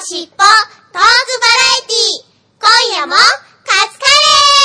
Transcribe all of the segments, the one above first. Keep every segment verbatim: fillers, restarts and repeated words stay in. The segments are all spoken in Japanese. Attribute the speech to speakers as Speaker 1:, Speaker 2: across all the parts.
Speaker 1: しっぽトークバラエティー、今夜もカツカ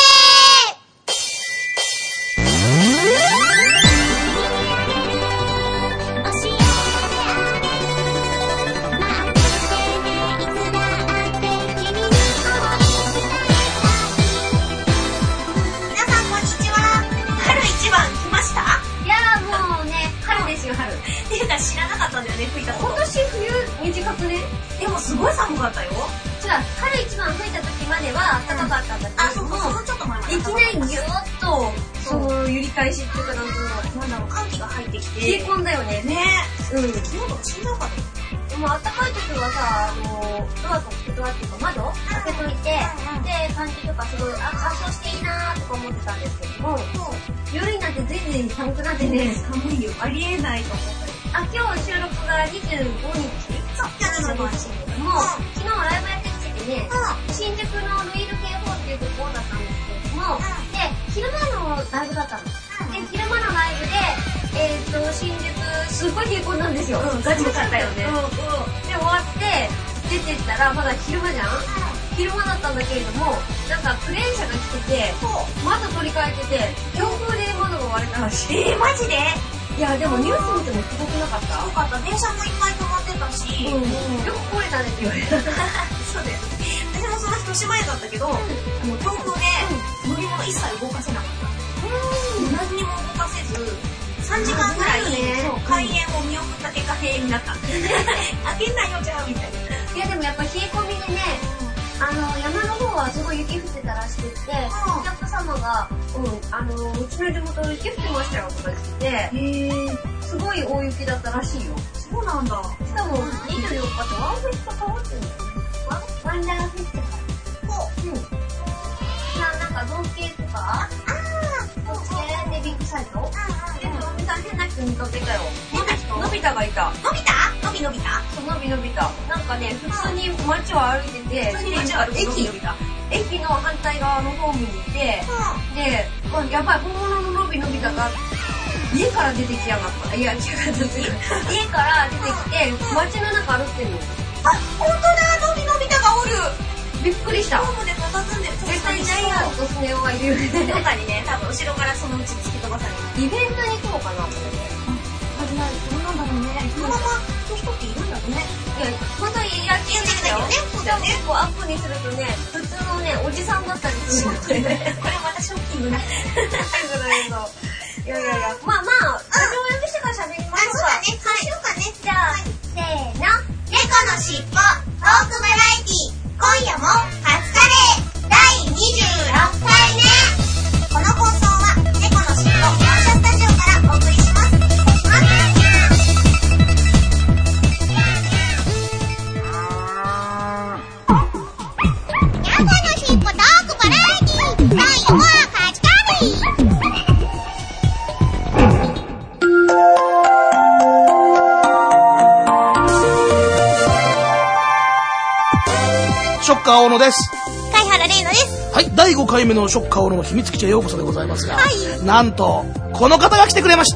Speaker 2: 知らなかったんだよね、吹いたこと。
Speaker 3: 今年冬短くね。
Speaker 2: でもすごい寒かったよ。
Speaker 3: 違う、春一番吹いた時までは暖かかったんだけど、
Speaker 2: あ、そうそう、そのちょっと前まで
Speaker 3: いきなりギューッとその揺り返しっていうか、なんていうの、
Speaker 2: なんだろう、寒気が入ってきて
Speaker 3: 冷え込んだよね。
Speaker 2: ね
Speaker 3: え、うん。
Speaker 2: 昨日とか死んじゃうかった。
Speaker 3: でも暖かい時はさ、あのドアとドアっていうか窓開けといて、で換気とかすごいあ乾燥していいなーとか思ってたんですけども、夜になって全然寒くなってね、
Speaker 2: 寒いよ、ありえないと思ったよ。
Speaker 3: あ、今日収録がにじゅうごにち
Speaker 2: そうにじゅうごにち
Speaker 3: けども、昨日ライブやってきてね、新宿のルイル系ホールっていうところだったんですけれども、で昼間のライブだったの。で昼間のライブでえっと新宿すごい冷え込んだんですよ。ガチだったよね。で終わって出てったらまだ昼間じゃん。昼間だったんだけれども、なんかクレーン車が来てて、窓取り替えてて、強風で窓が割れたらしい。
Speaker 2: えー、マジで？
Speaker 3: いやでもニュース見てもすごくなかった？
Speaker 2: すごかった。電車もいっぱい止まってたし、
Speaker 3: うん、よく来れたねって言われた。
Speaker 2: そうだよ。私もその日年前だったけど、もう強風で乗り物一切動かせなかった。何にも動かせず、さんじかんぐらい、そう開演を見送った結果閉園になった。開けないよじゃあみたいな。
Speaker 3: いやでもやっぱ冷え込みでね、あの山の方はすごい雪降ってたらしくって、お客様が、うん、あのうちの地元雪降ってましたよとか言ってて、すごい大雪だったらしいよ。
Speaker 2: そうなんだ。
Speaker 3: しかもにじゅうよっかってワンフェスと変わってるんだよね。ワンダーフェスティバル。うん。な、なんか造形とか、あー、造形でビッグサイト。でものびさん変な人見かけたよ。
Speaker 2: 変な人？
Speaker 3: のび太がいた。
Speaker 2: のび太？のびのび太？
Speaker 3: そう、のびのび太。なんかね、普通に街を歩いてて、
Speaker 2: 普通に街を歩いてて、
Speaker 3: 駅、駅の反対側のホームにいて、で、まあ、やばい、本物ののびのび太が、家から出てきやがった。いや、違う、違う。家から出てきて、街の中歩ってんの。
Speaker 2: あ、ほんとだ、のびのび太がおる。
Speaker 3: びっくりした。
Speaker 2: ホームで佇んでる。
Speaker 3: 絶対ジャイアンとスネ夫がいるよね。
Speaker 2: とかにね、多分後ろからそのうち突き飛ばされる。
Speaker 3: イベントに行くのかなこれで。
Speaker 2: あ、始まる。どうなんだろうね。そのままそういう人っているんだろうね。
Speaker 3: いや、またいや、聞いてきたよね。そうだよね。こうアップにするとね、普通のね、おじさんだったりするので、
Speaker 2: これまたショッキングな。
Speaker 3: いやいやいや、まあまあ、ラジオやめしてから喋りましょうか。
Speaker 2: そうだね。そうしようかね。
Speaker 3: じゃあ、せーの。
Speaker 1: 猫のしっぽトークバラエティー、今夜もカツカレーだいにじゅうろっかいめ。この放送は猫のしっぽ本社スタジオからお送りします。お願いします。猫のしっぽトークバラエティー、今夜もカツカレー。
Speaker 4: ショッカー大野です。
Speaker 1: 貝原玲奈です。
Speaker 4: はい、だいごかいめのショッカー大野の秘密基地へようこそでございますが、
Speaker 1: はい、
Speaker 4: なんとこの方が来てくれました。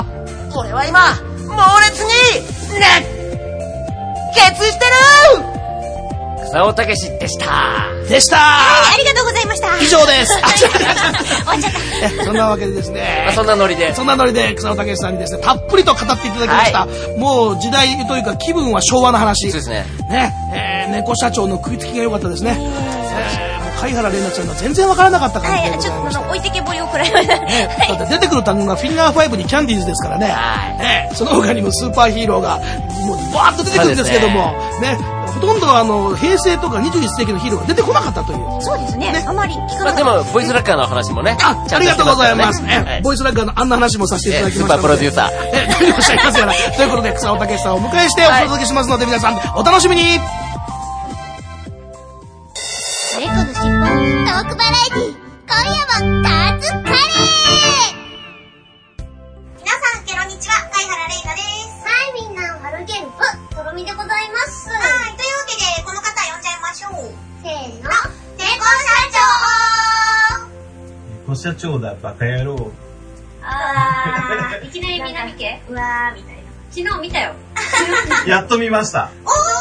Speaker 5: 俺は今猛烈に熱血してる草尾武史でした
Speaker 4: でした、
Speaker 1: はい、ありがとうございました。
Speaker 4: 以上です。
Speaker 1: 終わっちゃった。
Speaker 4: そんなわけでですね、
Speaker 5: まあ、そんなノリで
Speaker 4: そんなノリで草尾武史さんにですね、たっぷりと語っていただきました、はい、もう時代というか気分は昭和の話。
Speaker 5: そうですね。
Speaker 4: ね、えー、猫社長の食いつきが良かったですね。えー、もう貝原玲奈ちゃんが全然わからなかった感じでございました。
Speaker 1: はい、ちょっと置いてけぼりを食らいました。
Speaker 4: ね、だって出てくる単語がフィンガーファイブにキャンディーズですからね。ね、その他にもスーパーヒーローがもうバーッと出てくるんですけども、ね、ほとんどあの平成とかにじゅういっせいきのヒーローが出てこなかったという。
Speaker 1: そうですね。ね、あまり聞かなかった。
Speaker 5: まあ、でもボイスラッカーの話もね。
Speaker 4: あ、ありがとうございます。ね、
Speaker 5: はい、
Speaker 4: ボイスラッカーのあんな話もさせていただきましたので。
Speaker 5: スーパープロデューサー。
Speaker 4: え、何をおっしゃいますやら。ということで草尾武史さんをお迎えしてお届けしますので、はい、皆さんお楽しみに。
Speaker 1: 猫のしっぽトークバラエティー、今夜もカツカレー。皆さんケロニチは、貝原玲奈です。はい、みんなハルゲルプとろみでございます。はい、というわけでこの方呼んじゃいましょう。せーの、猫社長。
Speaker 6: 猫社長だバカ野郎。
Speaker 3: あー、いきなりみんな見て。うわーみたいな。昨日見たよ。
Speaker 6: やっと見ました。
Speaker 1: おー。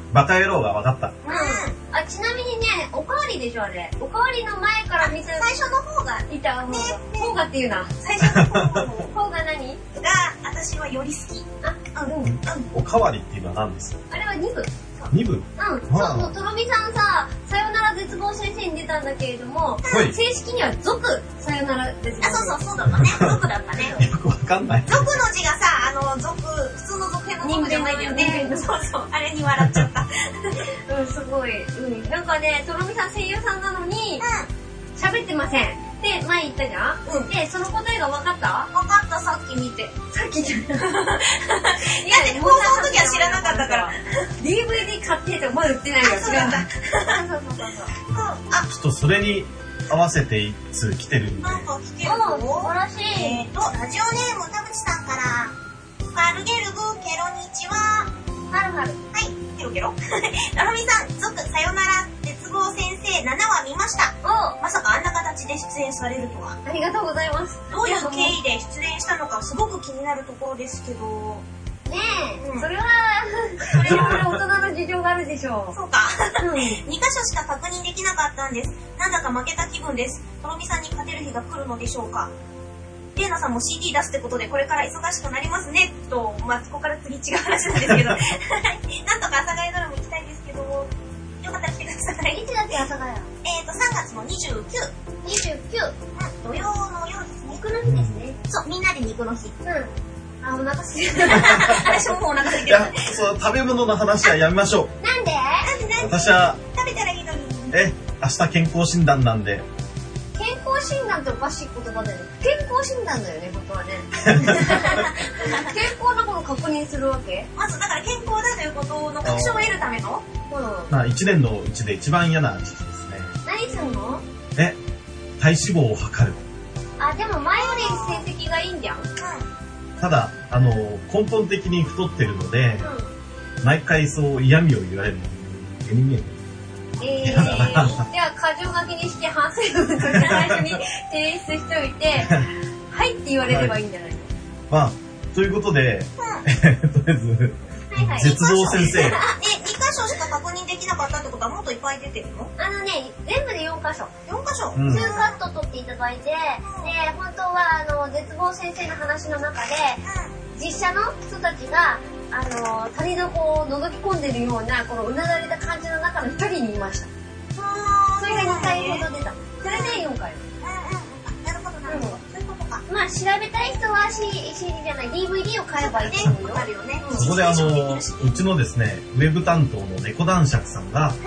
Speaker 6: バカ野郎が分かった。
Speaker 3: うん。あ、ちなみにね、おかわりでしょ、あれ。おかわりの前から見て、
Speaker 1: 最初の方が、
Speaker 3: いた方が。方がっていうな。
Speaker 1: 最初の方が、
Speaker 3: 方が何
Speaker 1: が、私はより好き。
Speaker 3: あ、うん。うん。
Speaker 6: おかわりっていうのは何ですか？
Speaker 3: あれはに部。
Speaker 6: に部？
Speaker 3: うん。そう、もうとろみさんさ、さよなら絶望先生に出たんだけれども、正式には族さよなら絶望先生。
Speaker 1: あ、そうそう、そうだったね。族だったね。
Speaker 6: よくわかんない。
Speaker 1: 族の字がさ、あの、族、普通の続編の族じゃないんだよね。そうそう、あれに笑っちゃった。
Speaker 3: うん、すごい。うん。なんかね、とろみさん声優さんなのに、喋ってません。で、前言ったじゃん、うん、で、その答えが分かった
Speaker 1: 分かった、さっき見て。
Speaker 3: さっきじゃない。だ
Speaker 1: って放送の時は知らなかったから。
Speaker 3: ディーブイディー 買ってってまだ売ってないよ。
Speaker 1: そうなんだ。
Speaker 3: そうそうそうそう。
Speaker 6: あ、ちょっとそれに合わせて一通来てるんで。
Speaker 1: なんか来てる
Speaker 3: の？素晴らしい。
Speaker 1: えーと、ラジオネーム田淵さんから、カルゲルグケロニチは、
Speaker 3: はるはる。
Speaker 1: はい、ケロケロ。ラロミさん、族さよなら絶望先生ななわ見ました。
Speaker 3: お
Speaker 1: まさかあんな形で出演されるとは。
Speaker 3: ありがとうございます。
Speaker 1: どういう経緯で出演したのかすごく気になるところですけど。
Speaker 3: ねえ、
Speaker 1: うん、
Speaker 3: それは、それは大人の事情があるでしょう。
Speaker 1: そうか。
Speaker 3: うん、
Speaker 1: にかしょしか確認できなかったんです。なんだか負けた気分です。とろみさんに勝てる日が来るのでしょうか。レイナさんも シーディー 出すってことでこれから忙しくなりますねと、まあ、そこから次違う話なんですけどなんとか阿佐ヶ谷ドラマ行きたいんですけど、よかったら来てください。
Speaker 3: いつだっけ阿佐ヶ谷？
Speaker 1: えーとさんがつのにじゅうく。
Speaker 3: にじゅうく。
Speaker 1: うん、土曜の夜ですね。
Speaker 3: 肉の日ですね。
Speaker 1: そう、みんなで肉の日。
Speaker 3: うん。あ、お腹空いてる。
Speaker 1: 私ももうお腹空いてる。
Speaker 6: いや、そう、食べ物の話はやめましょう。
Speaker 3: なんで？
Speaker 1: なんでなんで？
Speaker 6: 私は
Speaker 1: 食べたらいいのに。
Speaker 6: え、明日健康診断なんで。
Speaker 3: 健康診断っておかしい言葉だよね。健康診断だよね、本当はね。健康なことを確認するわけ？
Speaker 1: まずだから健康だということの確証を得るための。
Speaker 3: うん。
Speaker 6: まあ一年のうちで一番嫌な時期ですね。
Speaker 3: 何すんの？
Speaker 6: え、体脂肪を測る。
Speaker 3: あ、でも前より成績がいいんじゃん。うん。
Speaker 6: ただ、あの、根本的に太ってるので、
Speaker 3: うん、
Speaker 6: 毎回そう嫌味を言われるの。絵に見える。
Speaker 3: えー、じゃあ、箇条書きにして反省文として最初に提出しておいて、はいって言われればいいんじゃないの？
Speaker 6: まあ、ということで、
Speaker 1: うん、
Speaker 6: とりあえず、はいはい、絶望先生。
Speaker 1: え、にかしょしか確認できなかったってことはもっといっぱい出てるの？
Speaker 3: あのね、全部でよんかしょ。
Speaker 1: よんかしょ？
Speaker 6: うん、
Speaker 3: にカット取っていただいて、で、本当は、あの、絶望先生の話の中で、うん、実写の人たちが、あの、谷底を覗き込んでるような、このうなだれた感じの中の一人にいました。それがにかいほど出た。それでよんかい。
Speaker 1: うんうん。なるほどなるほど。そういうことか。
Speaker 3: まあ、調べたい人は シーディー じゃない、ディーブイディー を買えばいいと思うよ。
Speaker 1: あるよね。
Speaker 6: そこであの、うちのですね、ウェブ担当の猫男爵さんが、はい、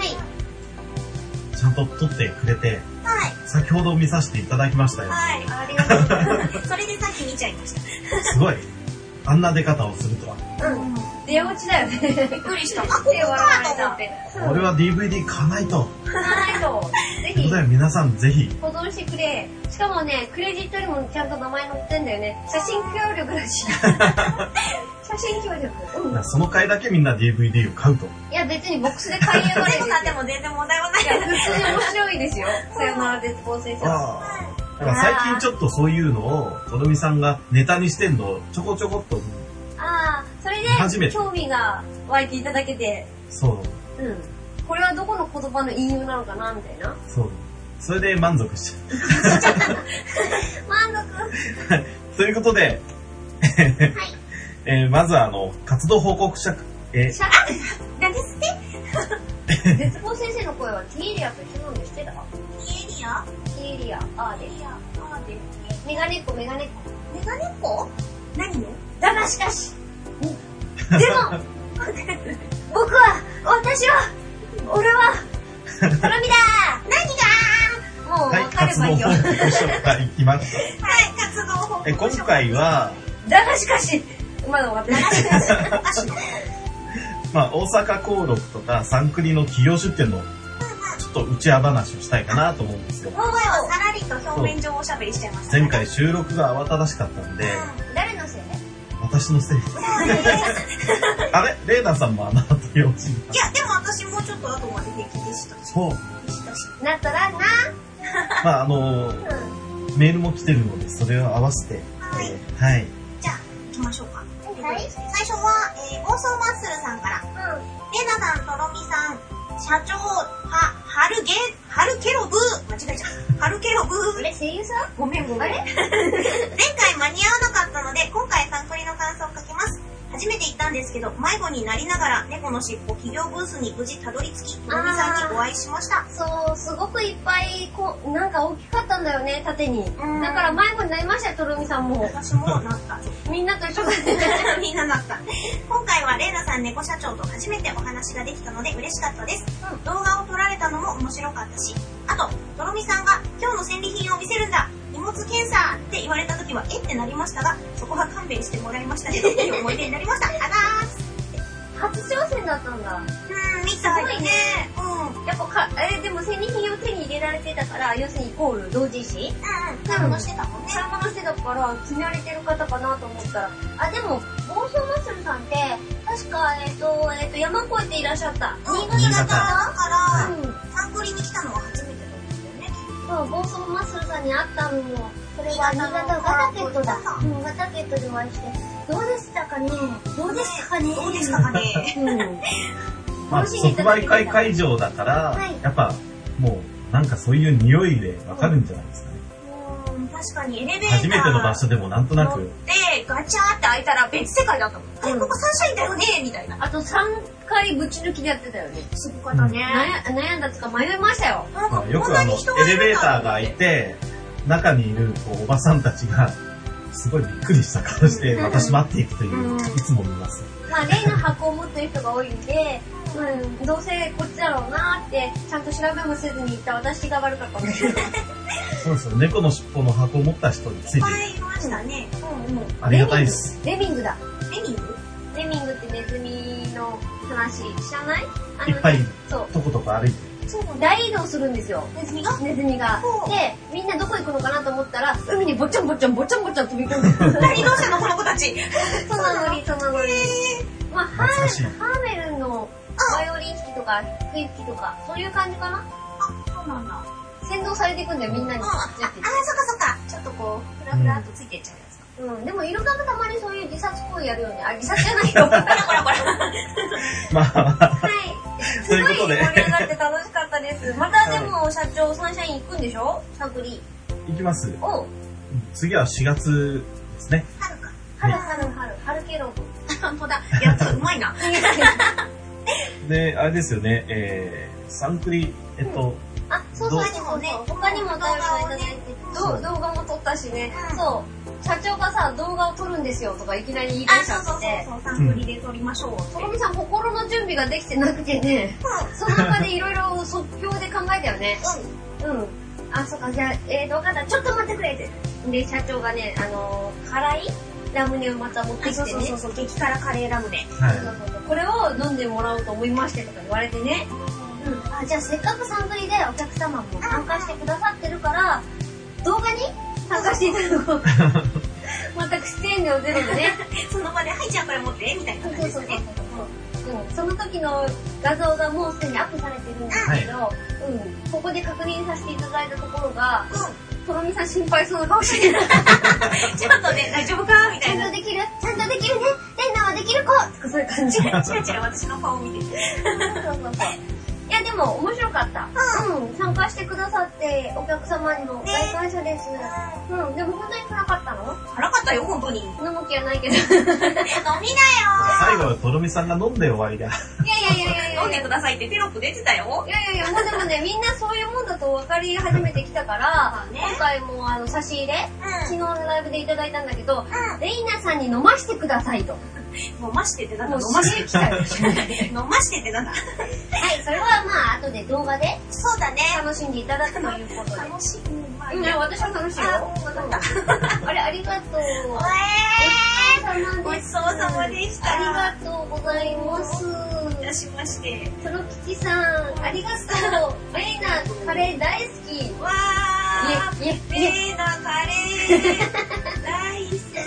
Speaker 6: ちゃんと撮ってくれて、はい、先ほど見させていただきましたよ。
Speaker 1: はい、ありがとうございます。それでさっき見ちゃいました。
Speaker 6: すごい。あんな出方をするとは。
Speaker 3: うん。出落ちだよね。びっくりした。あ、ここかと思って。
Speaker 6: 俺は ディーブイディー 買わないと。
Speaker 3: 買わないと。ぜひ。
Speaker 6: 皆さんぜひ。
Speaker 3: 保存してくれ。しかもね、クレジットにもちゃんと名前載ってんだよね。写真協力だし。写真協力。
Speaker 6: うん、その回だけみんな ディーブイディー を買うと。
Speaker 3: いや、別にボックスで買いやがれ。
Speaker 1: 猫買っても全然問題はない。
Speaker 3: いや、普通に面白いですよ。さよなら絶望先生。
Speaker 6: だから最近ちょっとそういうのを、とろみさんがネタにしてんのをちょこちょこっと。
Speaker 3: ああ、それで興味が湧いていただけて。
Speaker 6: そう。
Speaker 3: うん。これはどこの言葉の引用なのかなみたいな。
Speaker 6: そう。それで満足しちゃ
Speaker 3: う。満足。
Speaker 6: ということで、はいえー、まずはあの、活動報告者、
Speaker 1: えー、何です
Speaker 3: って絶望先生の声は T エリアと一緒なんでしてた？
Speaker 1: T エリア
Speaker 3: ?T エリア、あーで。
Speaker 1: あーで。
Speaker 3: メガネっ子、メガネっ
Speaker 1: 子。メガネっ子？何ね？
Speaker 3: だがしかし、でも、僕は、私は、俺は、とろみだー！何がもう分かればいいよ。
Speaker 6: はい、活動報告書が行きました。
Speaker 1: はい、活動報告書。
Speaker 6: え、今回は、
Speaker 3: だがしかし、まだ終わってない。
Speaker 6: まあ、大阪航路とかサンクリの企業出店の、ちょっと内輪話をしたいかなと思うんですよ。
Speaker 1: 大声をさらりと表面上おしゃべりしちゃいました、ね。
Speaker 6: 前回収録が慌ただしかったんで、
Speaker 3: 誰のせい？
Speaker 6: 私のせいです。あれレイナさんもあなたと用心。
Speaker 1: いや、でも私もうちょっと後まで平気でした。
Speaker 6: そう。
Speaker 1: でしたし。
Speaker 3: なったらな。
Speaker 6: まあ、あのーうん、メールも来てるので、それを合わせて。
Speaker 1: はい。
Speaker 6: えー、はい。
Speaker 1: じゃあ、行きましょうか。
Speaker 3: はい。
Speaker 1: 最初は、えー、ゴーソーマッスルさんから。うん。レナさん、とろみ
Speaker 2: 社長、は、はるげ、はるケロブ間違えちゃう。はるケロブ
Speaker 3: あれ、声優さん
Speaker 2: ごめんごめん。前回間に合わなかったので、今回サンクリの感想を書きます。初めて行ったんですけど、迷子になりながら猫のしっぽ企業ブースに無事たどり着き、のみさんにお会いしました。
Speaker 3: そう、すごくいっぱい、こう、なんか大きかったんだよね、縦に。だから迷子になりましたよ、とろみさんも。
Speaker 2: 私もなった。
Speaker 3: みんなと一緒だね。
Speaker 2: みんななった。今回はレイナさん猫社長と初めてお話ができたので嬉しかったです。うん、動画を撮られたのも面白かったし、あと、とろみさんが今日の戦利品を見せるんだ荷物検査って言われた時はえってなりましたが、そこは勘弁してもらいましたけど、いい思い出になりました。あらー
Speaker 3: 初挑戦だったんだ。
Speaker 2: うん、みたいね。
Speaker 3: うん。やっぱか、えー、でも戦利品を手に入れられてたから、要するにイコール同人誌。
Speaker 2: うんうん。買い物してたもんね。
Speaker 3: 買い物してたから、決められてる方かなと思ったら、あ、でも、暴走マッスルさんって、確か、えっ、ー、と、えっ、ー、と、山越えていらっしゃった。
Speaker 2: 新潟から、うん、サンクリに来たのは初めてなんですよね。
Speaker 3: そう、暴走マッスルさんに会ったのも、それは新潟ガタケットだ。うん、ガタケットでお会いして。どうでしたかねどうでしたかね
Speaker 2: どうでしたかねうん。
Speaker 6: まあ、即売会会場だから、はい、やっぱ、もう、なんかそういう匂いでわかるんじゃないですかね。
Speaker 2: うん、確かにエレベーター
Speaker 6: 初めての場所でもなんとなく。
Speaker 2: で、ガチャーって開いたら別世界だったもん。え、ここサンシャインだよねみたいな。
Speaker 3: あとさんかいぶち抜きでやってたよね。
Speaker 2: すごかったね。
Speaker 3: うん、悩んだつか迷いましたよ。
Speaker 6: まあ、よくあの、エレベーターがいて、中にいるこうおばさんたちが、すごいびっくりした顔して、私待っていくという、いつも見ます。
Speaker 3: まあ、例の箱を持ってる人が多いんで、うん、どうせこっちだろうなって、ちゃんと調べもせずに行った私が悪かったんですけど。
Speaker 6: そうですよ、猫の尻尾の箱を持った人についてる。
Speaker 2: いましたね。
Speaker 3: うんうん。
Speaker 6: ありがたいです。
Speaker 3: レミングだ。
Speaker 2: レミング
Speaker 3: レミングってネズミの話、知らない？あの
Speaker 6: いっぱい、
Speaker 3: そう。
Speaker 6: とことか歩いてる。
Speaker 3: 大移動するんですよ。ネズミがネズミが。で、みんなどこ行くのかなと思ったら、海にぼちゃんぼちゃんぼちゃんぼちゃん飛び込んでる。
Speaker 2: 何どうしたのこの子たち。
Speaker 3: そのノリ、そのノリ。まあ、ハーメルンのバイオリン弾きとか、吹きとか、そういう感じかな。
Speaker 2: あ、そうなんだ。
Speaker 3: 先導されていくんだよ、みんなに。
Speaker 2: あ、あ、そっかそっか。ちょっとこう、ふらふらっとついてっちゃうやつ。
Speaker 3: うん、でもイルカがたまにそういう自殺行為やるよね。あ、自殺じゃないよ。ほらほらほら。
Speaker 6: まあ、
Speaker 3: はい。すごい盛り上がって楽しかったです。またでも社長、サンシャイン行くんでしょ？サンクリ。
Speaker 6: 行きます。
Speaker 3: お
Speaker 6: 次はしがつですね。
Speaker 3: 春か。春春春。春ケロブ。
Speaker 2: 本当だ。やつうまいな。
Speaker 6: で、あれですよね、えー、サンクリ、えっと、
Speaker 3: あ、そうそうそうね。他にも動画をいただいて、動画も撮ったしね。そう。社長がさ、動画を撮るんですよとかいきなり言い出しちゃって。
Speaker 2: そうそうそう、サンクリで撮りましょう。
Speaker 3: とろみさん、心の準備ができてなくてね、その場でいろいろ即興で考えたよね。うん。うん。あ、そっか、じゃあ、えーと、わかった。ちょっと待ってくれって。で、社長がね、あのー、辛いラムネをまた持ってきてね。
Speaker 2: そうそうそう、激辛カレーラムネ。
Speaker 6: はい。
Speaker 3: そうそうそう。これを飲んでもらおうと思いましてとか言われてね。うん。あ、じゃあせっかくサンクリでお客様も参加してくださってるから、動画に参加していただこう。全く出演料ゼロでね。
Speaker 2: その場で、はい、じゃあこれ持って、みたいな感じですね。
Speaker 3: うん、その時の画像がもうすでにアップされてるんですけど、はい、うん、ここで確認させていただいたところが、うん、とろみさん心配そうな顔してる。
Speaker 2: ちょっとね、大丈夫かみたいな。
Speaker 3: ちゃんとできるちゃんとできるねレンナはできる子とかそういう感じ。
Speaker 2: チラチラ私の顔を見て。
Speaker 3: そうそうそう。いやでも面白かった。うん、参加してくださってお客様にも大感謝です。うん、でも本当に辛かったの？
Speaker 2: 辛かったよ、本当に。
Speaker 3: 飲む気はないけど。
Speaker 2: 飲みなよ。
Speaker 6: 最後はとろみさんが飲んで終わりだ。
Speaker 3: いやいやいやいや
Speaker 2: 飲んでくださいってテロップ出てたよ。
Speaker 3: いやいやいや、もうでもね、みんなそういうもんだと分かり始めてきたから、今回もあの差し入れ、昨日のライブでいただいたんだけど、レイナさんに飲ましてくださいと。
Speaker 2: 飲ましてってなんだ。
Speaker 3: 飲ましてきたよ。
Speaker 2: 飲ましてってなんだ。はい、
Speaker 3: それはまあ後で動画で
Speaker 2: そうだね。
Speaker 3: 楽しんでいただくということで。
Speaker 2: 楽しい。
Speaker 3: うん、いや私は楽しいよ。あれありがとう。
Speaker 2: ごちそうさまでした。
Speaker 3: ありがとうございます。
Speaker 2: いたしまして。
Speaker 3: トロキチさん、ありがとう。レイナカレー大好き。
Speaker 2: わー。
Speaker 3: いえ、いえ、
Speaker 2: レイナカレー大好き。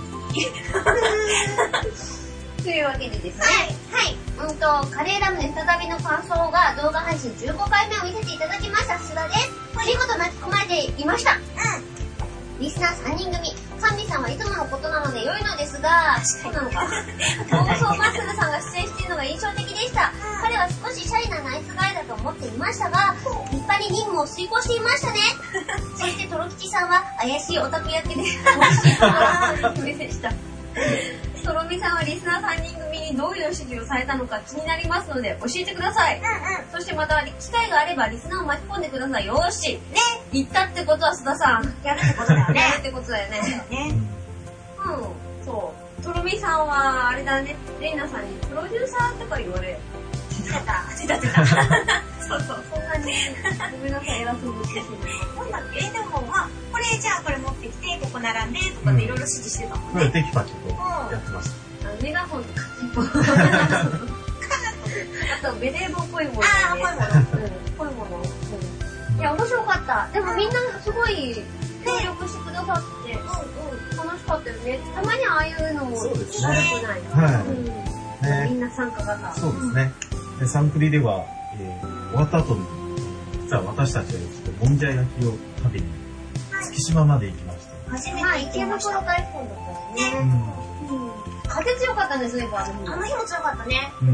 Speaker 3: というわけでですね。はい。はい。うんと、カレーラムネ再びの感想が動画配信じゅうごかいめを見せていただきました。須田です。見事巻き込まれていました。うん。リスナーさんにん組。サンビさんはいつものことなので良いのですが、そうなのか。暴走マッスルさんが出演しているのが印象的でした。彼は少しシャイなナイスガイ思っていましたが、立派に任務を遂行していましたね。そしてトロ吉さんは怪しいオタク役で美味しいとのめでした。とろみさんはリスナーさんにん組にどういう指示をされたのか気になりますので教えてください。うんうん、そしてまた機会があればリスナーを巻き込んでください。よーし。ね。言ったってことは須田さん。やるってことだよね。やるってことだよね。ね。うん。そう。とろみさんはあれだね。レイナさんにプロデューサーとか言われ。
Speaker 2: 出た。出た出た。そうそう。
Speaker 3: そんなに。ごめんなさい。偉そうです。
Speaker 2: なんだっけ？でもまあこれじゃあこれ持ってきてここ並んでとかでいろいろ指示してたもんね。
Speaker 6: これテキパキとやってました。
Speaker 3: メガホンとかあとベレー帽っぽいもの、ね、
Speaker 2: ああ、ぽいもの。
Speaker 3: うん、ぽいもの。うん。いや、面白かった。でもみんなすごい協力してくださって、うんうん、楽しかったよね。たまにああいうのも悪くない。
Speaker 6: はい。
Speaker 3: うんね、みんな参加型。
Speaker 6: そうですね。でサンクリでは、えー、終わった後に、実は私たちはちょっともんじゃ焼きを食べに、月島まで行きました。
Speaker 2: 初めて行きました。
Speaker 3: 池袋大根だったよね。風強かったね、そういえば。
Speaker 2: あの日も強かったね。
Speaker 6: うん。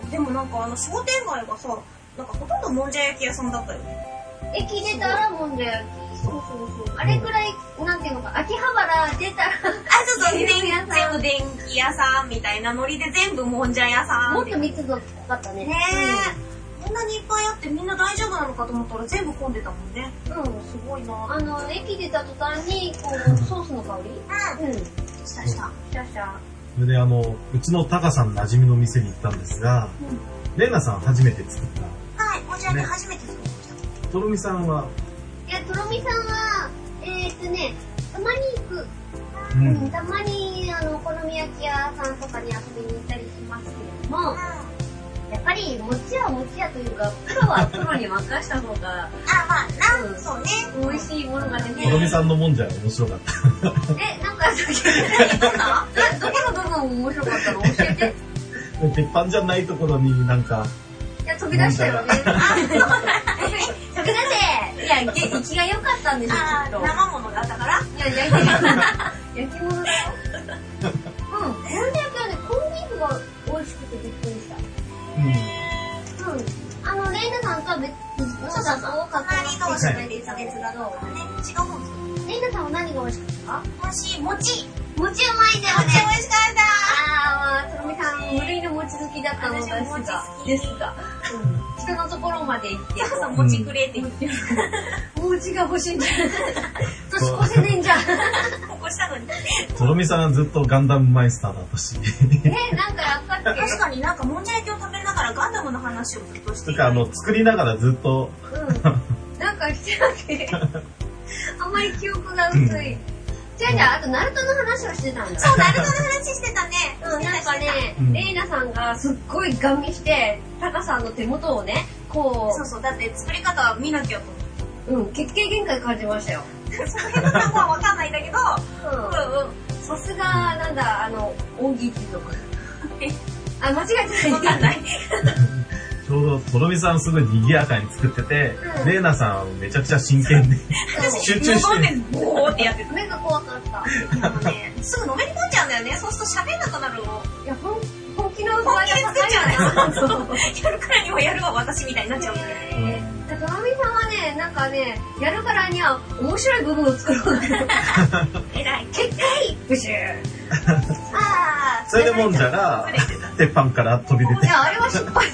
Speaker 2: でもなんかあの商店街がさ、なんかほとんどもんじゃ焼き屋さんだったよね。
Speaker 3: 駅出たらもんじゃ焼き。そうそうそう。あれくらい、なんていうのか、秋葉原出たら、あ、
Speaker 2: そうそう、全部電気屋さんみたいなノリで全部もんじゃ屋さん。
Speaker 3: もっと密度高かったね。
Speaker 2: ねえ。こんなにいっぱいあってみんな大丈夫なのかと思ったら全部混んでたもんね。
Speaker 3: うん、すごいな。あの、駅出た途端に、こう、ソースの香りうん。うん。
Speaker 2: したした。
Speaker 3: したした。
Speaker 6: それであの、うちのタカさん馴染みの店に行ったんですが、うん、レイナさん初めて作った。
Speaker 2: はい、もんじゃ焼き初めて作りました。
Speaker 6: とろみさんは、
Speaker 3: いや、とろみさんは、えーっとね、たまに行く。
Speaker 6: うん、
Speaker 3: うん、たまに、あの、お好み焼き屋さんとかに遊びに行ったりしますけれども、うん、やっぱり、餅は餅屋というか、プロはプロに任した方が、
Speaker 2: あ、まあ、なん、うん、そうね。
Speaker 3: 美味しいものが出て
Speaker 6: とろみさんのもんじゃ面白かった。
Speaker 3: え、なんか、どんなどこの部分面白かったの教えて。
Speaker 6: 鉄板じゃないところになんか、
Speaker 3: いや、飛び出したよね。あ、そうだ。飛び出せ。いや、生きが良かったんですよ、きっと。
Speaker 2: 生物だったから。
Speaker 3: いや、焼き物。焼き物だよ。うん。ほんでやけどね、コンビーフが美味しくてびっくりした。うん。うん。あの、レイナさんとは別の
Speaker 2: そうそうそう。隣同士で別々だろうね。違うもん。
Speaker 3: レイナさんは何が美味しかった
Speaker 2: 美味しい。餅。
Speaker 3: 餅うまいんだよね。
Speaker 2: 餅美味しかった。
Speaker 3: あー、まあ、とろみさん、無類の餅好きだったのですが、ですが、人のところまで行って、
Speaker 2: そうそう、餅くれって言ってる。
Speaker 3: 餅が欲しいんじゃん。年越せねえんじゃん。
Speaker 2: ここしたのに。
Speaker 6: とろみさんはずっとガンダムマイスターだったし。
Speaker 3: え、なんかやったっけ？
Speaker 2: 確かになんかもんじゃ焼きを食べながらガンダムの話をずっとしてい
Speaker 6: た。あの、作りながらずっと。
Speaker 3: うん。なんかしてたっけ？あんまり記憶が薄い。じゃあじゃあ、あと、ナルトの話をしてたんだ。
Speaker 2: そう、ナルトの話してたね。
Speaker 3: うん、なんかね、レイナさんがすっごいガン見して、タカさんの手元をね、こう。
Speaker 2: そうそう、だって作り方は見なきゃと
Speaker 3: 思う。うん、血形限界感じましたよ。
Speaker 2: その辺の単語はわかんないんだけど、
Speaker 3: うんうん。さすが、なんだ、あの、大喜利とか。あ、間違えてない。わかんない。
Speaker 6: ちょうど、とろみさんすごい賑やかに作ってて、うん、レイナさんはめちゃくちゃ真剣で集中して。
Speaker 2: ボーってやってた。
Speaker 3: 目が怖かった。
Speaker 2: でもね、すぐのめり込んじゃうんだよね。そうすると喋んなくなるの。
Speaker 3: いや、本気の
Speaker 2: 本気で作っちゃうね。やるからにはやるわ、私みたいになっちゃうんだよね。
Speaker 3: とろみさんはね、なんかね、やるからには面白い部分を作ろう。
Speaker 2: えらい。
Speaker 3: 結界ブシュー。
Speaker 2: あ
Speaker 6: それでもんじゃが、鉄板から飛び出て。
Speaker 3: いや、あれは失敗。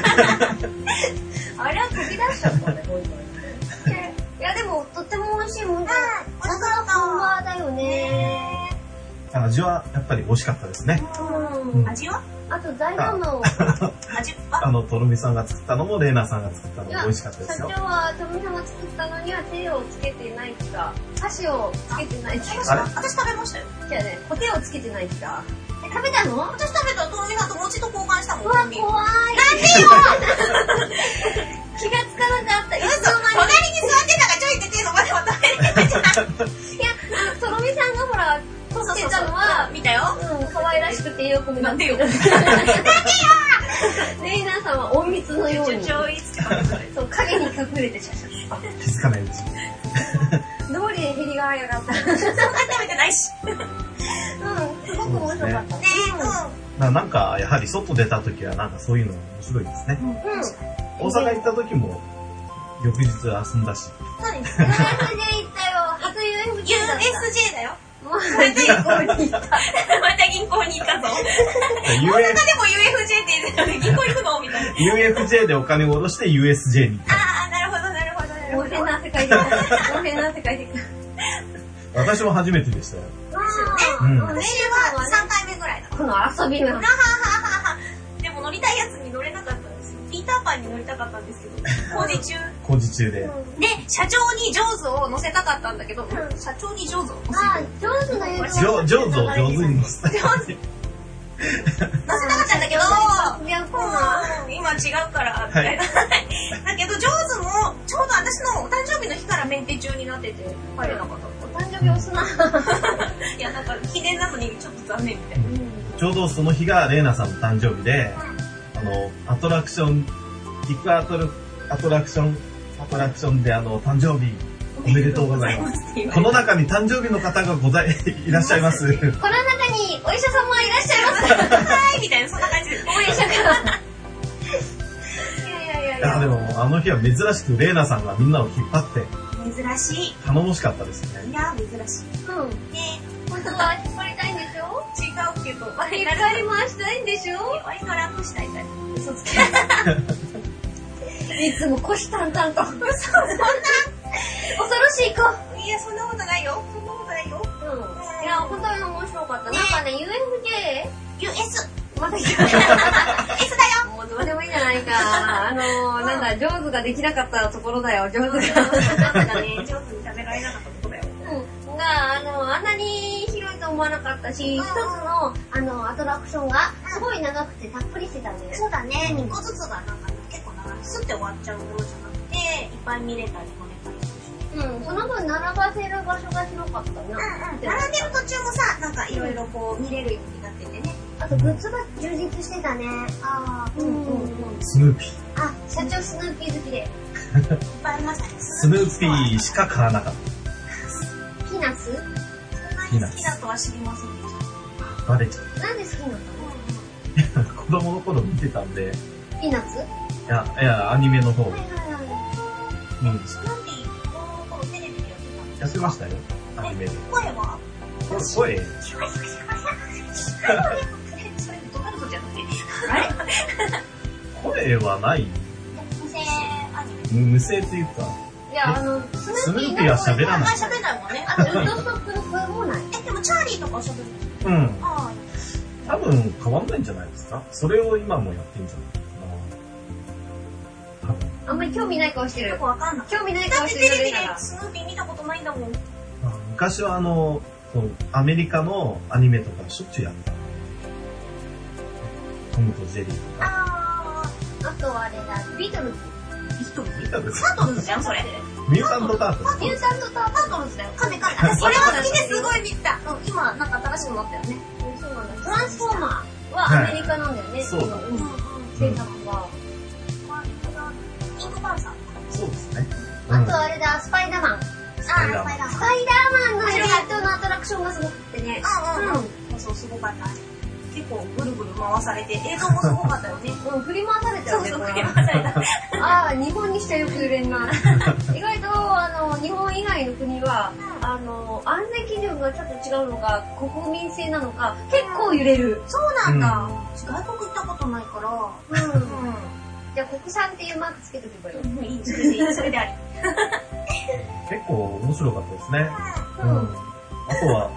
Speaker 3: あれは飛び出しちゃったね、こういうの。いや、でも、とっても美味しいもんじゃ。さすが本場だよね。
Speaker 6: 味はやっぱり美味しかったですね。
Speaker 2: うん。味は
Speaker 3: あと材料の
Speaker 2: 味
Speaker 6: あのとろみさんが作ったのもレイナさんが作ったのも美味しかったですよ。
Speaker 3: 社長はとろみさんが作ったのには手をつけてない気が、箸をつけてない気が。
Speaker 2: あれ私食べましたよ。
Speaker 3: じゃあね、コテをつけてない気が。え、食べたの？
Speaker 2: 私食べたとろみさんと餅と交換したもん。
Speaker 3: うわ、怖い。なんでよ。気がつかなかった。
Speaker 2: 嘘。隣に座ってたからちょいって手のまでは食べれてた。
Speaker 3: いや、あのとろみさんがほら。撮ってたのは
Speaker 2: 見たよ。
Speaker 3: うん、可愛らしくてよく見
Speaker 2: なんでよ。
Speaker 3: なんでよ。レイナさんは隠密のように。そう影に隠れてシャシャシャ。
Speaker 6: 気づかないうち。
Speaker 3: どうりでヘリが早かった。
Speaker 2: そんな食べてないし。
Speaker 3: うん、すごく面白かったね。
Speaker 6: うん。なんかやはり外出た時はなんかそういうの面白いですね。
Speaker 3: うん。
Speaker 6: 大阪行った時も、翌日遊んだし。
Speaker 2: そうです。
Speaker 3: ユーエフジェー 行ったよ。初 ユーエフジェー だった。
Speaker 2: ユーエスジェー だよ。
Speaker 3: また銀行に行った。
Speaker 2: また銀行に行ったぞ。大阪でも ユーエフジェー って言ってたのに銀行行くのみたいな。
Speaker 6: ユーエフジェー でお金を下ろして ユーエスジェー に行った。
Speaker 2: ああ、なるほど、なるほど、なるほど。
Speaker 3: 大変な世界で。大変な世界で。
Speaker 6: 私も初めてでしたよ。
Speaker 2: ですよね。私はさんかいめぐらいだ。
Speaker 3: この遊びが。
Speaker 2: でも乗りたいやつに乗れなかったんですよ。ピーターパンに乗りたかったんですけど、工事中。
Speaker 6: 工事中で。
Speaker 2: で、社長にジョーズを乗せたかったんだけど、社長にジョーズを乗せる。
Speaker 3: あ、ジョーズの言う
Speaker 6: ジョジョーズを上手に乗せた。
Speaker 2: ジョーズ。乗せたかったんだけど、
Speaker 3: いや、こうな。
Speaker 2: 今違うから、みたいな。だけど、ジョーズも、ちょうど私のお誕生日の日からメンテ中になってて、入れなかった。
Speaker 3: お誕生日押すな。
Speaker 2: いや、なんか、記念なのにちょっと残念みたいな。
Speaker 6: ちょうどその日がレイナさんの誕生日で、あの、アトラクション、ビッグアトラ、アトラクション、アトラクションであの、誕生日、おめでとうございます。この中に誕生日の方がござい、いらっしゃいます。この中
Speaker 3: にお医者様いらっしゃいます。
Speaker 2: はい、みたいな、そんな感じです。
Speaker 3: お医者から。いやいやいやいや。
Speaker 6: いや、でも、あの日は珍しくレイナさんがみんなを引っ張って、
Speaker 2: 珍しい。
Speaker 6: 頼もしかったですね。
Speaker 2: いや、珍しい。
Speaker 3: うん。ね、本当は引っ張りたいんでしょ？
Speaker 2: 違うけど、
Speaker 3: 引っ張り回したいんでしょ？
Speaker 2: 割と楽したいタイプ。嘘つけ。
Speaker 3: いつも虎視眈々と。
Speaker 2: 嘘、そんな。
Speaker 3: 恐ろしい子。
Speaker 2: いや、そんなことないよ。そんなことないよ。
Speaker 3: うん。いや、本当に面白かった。なんかね、ユーエフジェー？
Speaker 2: ユーエス。
Speaker 3: また言う。
Speaker 2: エス だよ。
Speaker 3: もうどうでもいいじゃないか。あのー、なんだ、上手ができなかったところだよ、上手が。
Speaker 2: 上手がね、上手に食べられなかったところだよ。
Speaker 3: うん。が、あの、あんなに広いと思わなかったし、一つの、あの、アトラクションが、すごい長くてたっぷりしてたね。
Speaker 2: そうだね、にこずつがなんか結構長い。スッて終わっちゃうものじゃなくて、いっぱい見れたり乗れたりするし。
Speaker 3: うん、その分並ばせる場所が広かったな。
Speaker 2: うんうん。並んでる途中もさ、なんかいろいろこう見れるようになっててね。
Speaker 3: あとグッズが充実してたね。あー、うんうんうん。
Speaker 6: スヌーピー。
Speaker 3: あ、社長スヌーピー好きで。いっ
Speaker 2: ぱいありましたね。
Speaker 6: スヌーピーしか買わなかった。
Speaker 3: ピーナッツ？
Speaker 2: そんなに好きだとは知りませんでした。
Speaker 6: バレちゃう。
Speaker 3: なんで好きなの？
Speaker 6: 子供の頃見てたんで。
Speaker 3: ピーナッツ？
Speaker 6: いや、いや、アニメの方。
Speaker 3: はいはいはい。
Speaker 6: うん。
Speaker 2: スヌーピー、子供の頃テレビでやってた。
Speaker 6: やってましたよ、アニメで。
Speaker 2: 声は？
Speaker 6: 声？
Speaker 2: それ、ドナルドじゃなくて。あれ？
Speaker 6: 声はない。
Speaker 2: 無声アニメ。
Speaker 6: 無声っていうか。
Speaker 3: いや、あの、
Speaker 6: スヌーピーは喋らない。
Speaker 2: あ、喋らないもんね。
Speaker 3: あと、ウッドストックの声もない。
Speaker 2: え、でもチャーリーとか喋る
Speaker 6: うん。
Speaker 2: あ
Speaker 6: あ。多分変わんないんじゃないですか。それを今もやってんじゃないかな。多分。
Speaker 3: あんまり興味ない顔してる。
Speaker 2: よくわかんない。
Speaker 3: 興味ない
Speaker 2: だって
Speaker 3: 顔してる。
Speaker 2: テレビでスヌーピー見たことないんだもん。
Speaker 6: 昔はあの、アメリカのアニメとかしょっちゅうやった。トムとジェリーとか。
Speaker 2: あ
Speaker 3: あとはあれだ、ビートルズ。
Speaker 2: ー、ビートルズ
Speaker 6: 見たです
Speaker 2: タートルズじゃん、それ。
Speaker 6: ミュータントタートルズ。
Speaker 3: ミュータントター
Speaker 2: タートルズだよ。カメカメ。私それは好きですごい見た。うん、今なんか新しいのなったよね。
Speaker 3: そうなんだ。トランスフォーマーはアメリカなんだよね。
Speaker 6: そうだ。
Speaker 3: うん。制作は。
Speaker 2: インクパンサー。
Speaker 6: そうですね。
Speaker 3: あとあれだ、スパイダーマン。
Speaker 6: スパイダーマン。
Speaker 3: スパイダーマンのユニットのアトラクションがすごくてね。
Speaker 2: うんうんうん。そうそう、すごかった。結構ぐるぐる回されて、映像もすごかったよね。
Speaker 3: うん、振り回されたよね。
Speaker 2: そうそう、振り回された。
Speaker 3: ああ、日本にしちゃよく揺れんな。意外と、あの、日本以外の国は、あの、安全基準がちょっと違うのか、国民性なのか、結構揺れる。
Speaker 2: そうなんだ。外国行ったことないから。
Speaker 3: うん。じゃあ、国産っていうマークつけとけばよ。
Speaker 2: うん、いい、それでいい、それであり。
Speaker 6: 結構面白かったですね。
Speaker 3: うん。
Speaker 6: あとは、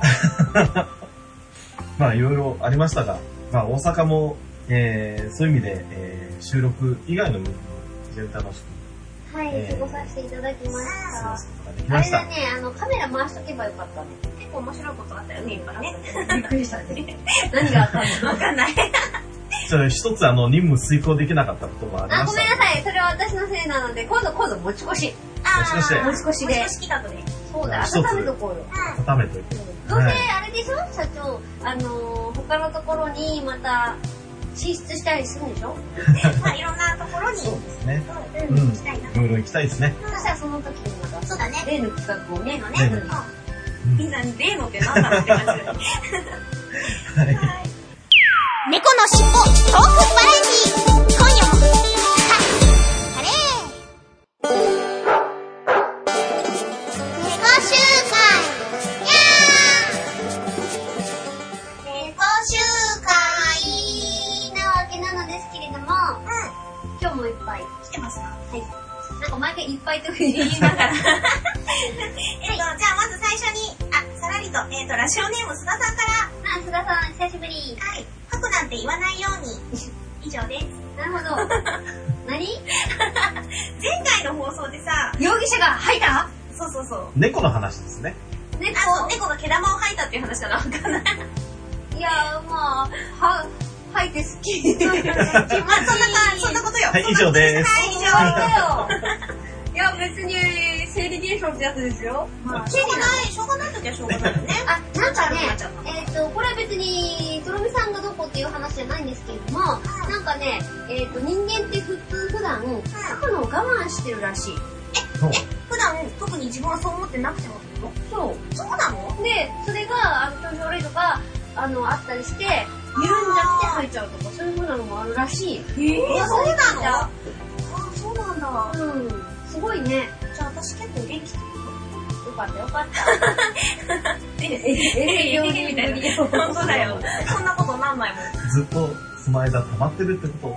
Speaker 6: まあいろいろありましたが、まあ大阪も、えー、そういう意味で、えー、収録以外の部分も非常に楽しく。
Speaker 3: はい、
Speaker 6: えー
Speaker 3: 過ごさせていただきました。
Speaker 6: 過ごすことができました。
Speaker 3: あれだね、あの、カメラ回しとけばよかったね。
Speaker 2: 結構面白いことあったよね、いっぱいね。
Speaker 3: びっくりしたね。何があったの？
Speaker 2: わかんない。
Speaker 6: ちょっと一つあの任務遂行できなかったこともあり
Speaker 3: あ、
Speaker 6: ました。
Speaker 3: ごめんなさい。それは私のせいなので、今度今度持ち越し。
Speaker 2: あ
Speaker 6: もしかして
Speaker 3: 持ち越しで
Speaker 2: 持ち越し来たとね。
Speaker 3: そうだ、
Speaker 6: 一つ
Speaker 3: 温めとこうよ。
Speaker 6: 固めといて。
Speaker 3: どうせあれでしょ社長、あのー、他のところにまた進出したりするんでしょ
Speaker 2: まあいろんなところに。
Speaker 6: そうですね。
Speaker 2: うん、
Speaker 6: うん。
Speaker 2: 行きたいな。
Speaker 6: いろいろ行きたいですね。
Speaker 3: そしたらその時にまた、
Speaker 2: そうだね。
Speaker 3: 例の企画をね、
Speaker 2: 例のね。
Speaker 6: 例の
Speaker 2: うん。みんなに例のって何なのって感じだよね。
Speaker 6: はい。
Speaker 1: 猫のしっぽトークバラエティー今夜も
Speaker 3: いっぱい。
Speaker 2: 来てますか？
Speaker 3: はい。なんか毎回いっぱいと言いながら。
Speaker 2: えっと、じゃあまず最初に、あ、さらりと、えっと、ラジオネーム須田さんから。
Speaker 3: あ、須田さん、久しぶり。
Speaker 2: はい。書くなんて言わないように。以上です。
Speaker 3: なるほど。何？
Speaker 2: 前回の放送でさ、
Speaker 3: 容疑者が吐いた？
Speaker 2: そうそうそう。
Speaker 6: 猫の話ですね。
Speaker 2: 猫？あ、そう、猫が毛玉を吐いたっていう話かな。わかんない。
Speaker 3: いやー、まあ、は、吐いて好き。
Speaker 2: まあ、そんなか、そんなことよ。
Speaker 6: はい、以上です。
Speaker 2: はい、以上
Speaker 3: だよ。いや、別に、生理現象ってやつですよ。
Speaker 2: まあ、しょうがない、しょうがないときはしょうがないよね。
Speaker 3: あ、なんかね、えっと、これは別に、とろみさんがどこっていう話じゃないんですけれども、なんかね、えっと、人間って普通普段、書くのを我慢してるらしい。
Speaker 2: え、え、普段、特に自分はそう思ってなくてもってこと？そう。そうなの？
Speaker 3: で、それが、あの、調子悪いとか、あの、あったりして、緩んじゃって吐いちゃうとか、そういう風なのもあるらしい。
Speaker 2: えー、そうなの？あ、そうなんだ。
Speaker 3: うん。すごいね。
Speaker 2: じゃあ私結構元気っていう
Speaker 3: よかったよかった。え、え、え、みたいな。
Speaker 2: 本当だよ。そんなこと何枚も。
Speaker 6: ずっとその間溜まってるってこと？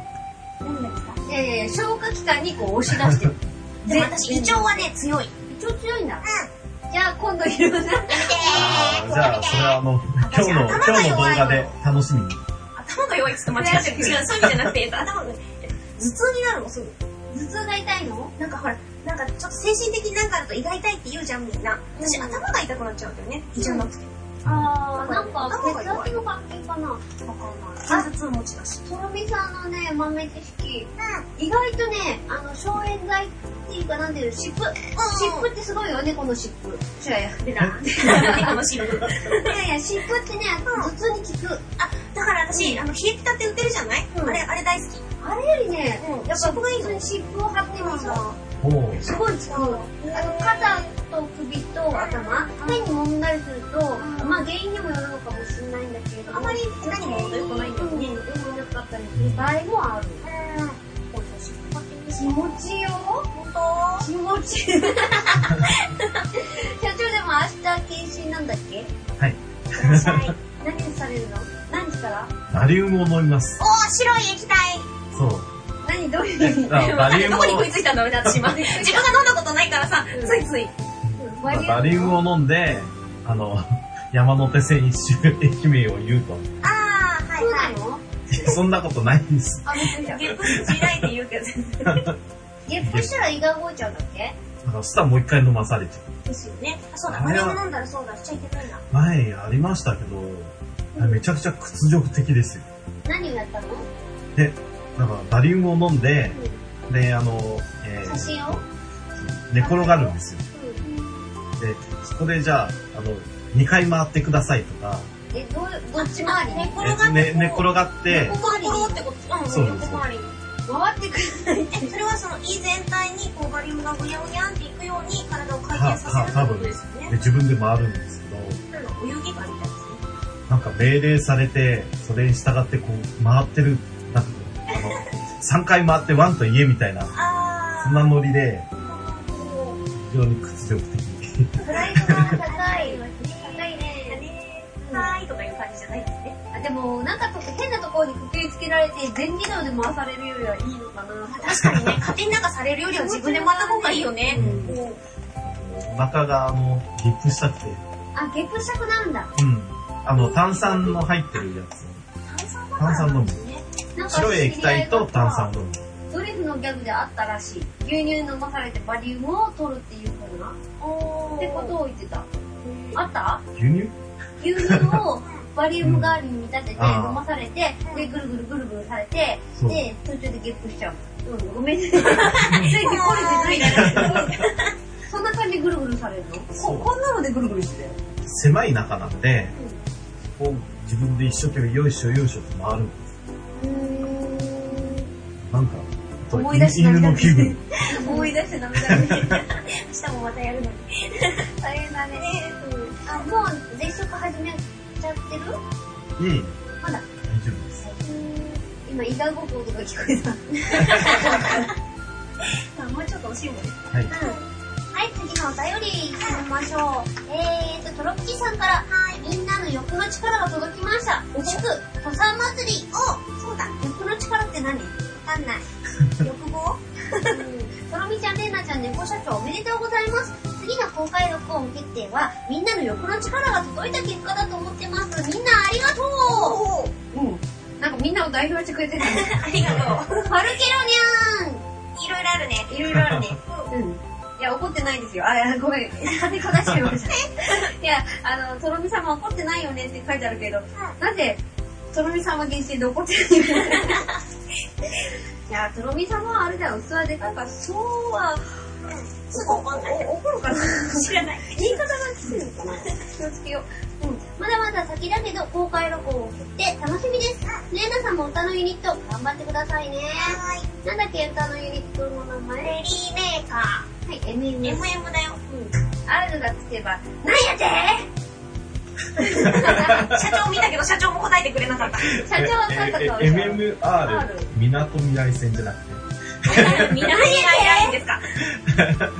Speaker 2: 何ですか？
Speaker 3: いやいやいや、消化器官にこう押し出してる。
Speaker 2: でも私、胃腸はね、強い。
Speaker 3: 胃腸強いんだ。
Speaker 2: うん。
Speaker 3: じゃあ今度いろんな。
Speaker 6: あじゃあ、それはあの、今日の、今日の動画で楽しみに。
Speaker 2: 頭が弱いって言って間違ってる。違う、そういう意味じゃなくて、頭が、頭痛になるのすぐ。
Speaker 3: 頭痛が痛いの？
Speaker 2: なんかほら、なんかちょっと精神的になんかあると胃が痛いって言うじゃんみんな。私、頭が痛くなっちゃうんだよね。胃じゃなくて。
Speaker 3: あー、なんか血圧の関係かな？わかんない。
Speaker 2: 血圧持ちだし。
Speaker 3: とろみさんのね、豆知識。意外とね、あの、消炎剤っていうかなんていうの、湿布。湿布ってすごいよね、この湿布。違うや、出た。
Speaker 2: 猫の湿布。
Speaker 3: いやいや、湿布ってね、頭痛に効く。
Speaker 2: あ、だから私、あの、冷えピタって売ってるじゃない？あれ、あれ大好き。
Speaker 3: あれよりね、やっぱ普通に湿布を貼ってみると、すごい効く。あの、肩と首と頭、変に揉んだりすると、まあ原因にもよるのかもしれないんだけれども、
Speaker 2: あまり何も良くないんだよね。
Speaker 3: 良くなかったりする場合もある。気持ちいいよ。
Speaker 2: 本当？
Speaker 3: 気持ちいい。社長でも明日検診なんだっけ？
Speaker 6: はい。
Speaker 2: いらっしゃい。
Speaker 3: 何されるの？何時から？
Speaker 6: バリウムを飲みます。
Speaker 2: おー、白い液体。
Speaker 6: そう。
Speaker 3: 何どういう意味？
Speaker 6: バリウムを。
Speaker 2: どこに食いついたんだろうね、私今。自分が飲んだことないからさ、ついつい。
Speaker 6: バリウムを飲んで、あの、山手線一周駅名を言うと。
Speaker 2: あー、はいはい。
Speaker 3: そうなの？
Speaker 6: そんなことないんです。
Speaker 3: あ、別にじゃん。
Speaker 2: ゲップ地雷で言うけど全然。
Speaker 3: ゲップしたら胃が動いちゃうんだっけ？
Speaker 6: だからそしたらもう一回飲まされちゃう。
Speaker 2: ですよね。あ、そうだ、バリウム飲んだらそうだ、しちゃいけないな。
Speaker 6: 前ありましたけど、めちゃくちゃ屈辱的ですよ。
Speaker 3: 何をやったの？
Speaker 6: で、だからバリウムを飲んで、で、あの、え
Speaker 3: ー、写真を
Speaker 6: 寝転がるんですよ。で、そこでじゃあ、あの、にかい回ってくださいとか。
Speaker 3: え、どう、どっち回り？
Speaker 2: 寝転がって。
Speaker 6: ね、寝転がって。
Speaker 2: 横回りってこと？うん、
Speaker 6: そう
Speaker 2: 横回り。
Speaker 3: 回ってください。
Speaker 2: え、それはその胃全体にこうバリウムがぐにゃぐにゃんっていくように体を回転させるってことですよね。
Speaker 6: で、自分で回るんですけ
Speaker 2: ど。なんか泳ぎ場みたいですね。
Speaker 6: なんか命令されて、それに従ってこう回ってる、なんかあの、さんかい回ってワンと言えみたいな、そんなノリで、非常に屈辱的。
Speaker 3: プライドが高い。高いね。
Speaker 2: 高いとかいう感じじゃないですね。
Speaker 3: あ、でも、なんかちょっと変なところにくくりつけられて、全自動で回されるよりはいいのかな。
Speaker 2: 確かにね、勝手になんかされるよりは自分で回った方がいいよね。
Speaker 6: お腹が、あの、ゲップしたくて。
Speaker 3: あ、ゲップしたくなるんだ。
Speaker 6: うん。あの、炭酸の入ってるやつ。炭酸飲む。白い液体と炭酸飲む。
Speaker 3: ドリフのギャグであったらしい。牛乳飲まされてバリウムを取るっていう風な。ってことを言ってた。あった？
Speaker 6: 牛乳？
Speaker 3: 牛乳をバリウム代わりに見立てて飲まされて、で、ぐるぐるぐるぐるされて、で、途中でゲップしちゃう。うん、ごめんね。ついてこれてないな。そんな感じでぐるぐるされるの？こ、こんなのでぐるぐるしてる。
Speaker 6: 狭い中なんで、こう自分で一生懸命よいしょよいしょと回るんです。うーん。なんか、
Speaker 3: 思い出して
Speaker 6: 犬の気分。
Speaker 3: 思い出してダメだね。
Speaker 2: 明日もまたやるのに。
Speaker 3: 大変だね。あ、もう絶食始めちゃってる？
Speaker 6: いえいえ。
Speaker 3: まだ。
Speaker 6: 大丈夫です。
Speaker 3: 今、胃が動く音が聞こえた。
Speaker 2: もうちょっと惜しいもんね。
Speaker 6: はい。
Speaker 3: はい、次のお便り行きましょう。えーと、トロッキーさんから、はい、みんなの欲の力が届きました。祝、土佐祭り。
Speaker 2: お、そうだ。
Speaker 3: 欲の力って何？わかんない。
Speaker 2: 欲望
Speaker 3: とろみちゃん、れいなちゃん、猫社長おめでとうございます。次の公開録音決定はみんなの欲の力が届いた結果だと思ってます。みんなありがとう。うん。なんかみんなを代表してくれてる。
Speaker 2: ありがとう。
Speaker 3: ファルケロニャン。
Speaker 2: いろいろあるね。
Speaker 3: いろいろあるね。うん。いや、怒ってないですよ。あ、ごめん。風か出しちゃいました。いや、あの、とろみ様怒ってないよねって書いてあるけど、なぜ、とろみ様限定で怒ってるのいや、とろみ様はあれだよ。器でかいから、そうは、
Speaker 2: すぐ怒んない。
Speaker 3: 怒るかな
Speaker 2: 知らない。
Speaker 3: 言い方がきついのかな気をつけよう。うん。まだまだ先だけど、公開録音を決定楽しみです。レイナさんも歌のユニット、頑張ってくださいね。
Speaker 2: はーい。
Speaker 3: なんだっけ、歌のユニットの名前。
Speaker 2: レリーメーカー。
Speaker 3: はい、エムエム。
Speaker 2: エムエム だよ。
Speaker 3: うん。R がつけば、なんやて
Speaker 2: 社長見たけど社長も答えてくれなかった。
Speaker 3: 社長はなんか
Speaker 6: ええ エムエムアール みなとみらい線じゃなくて
Speaker 2: みなとみらいラインですか。えー、はい。
Speaker 3: はい。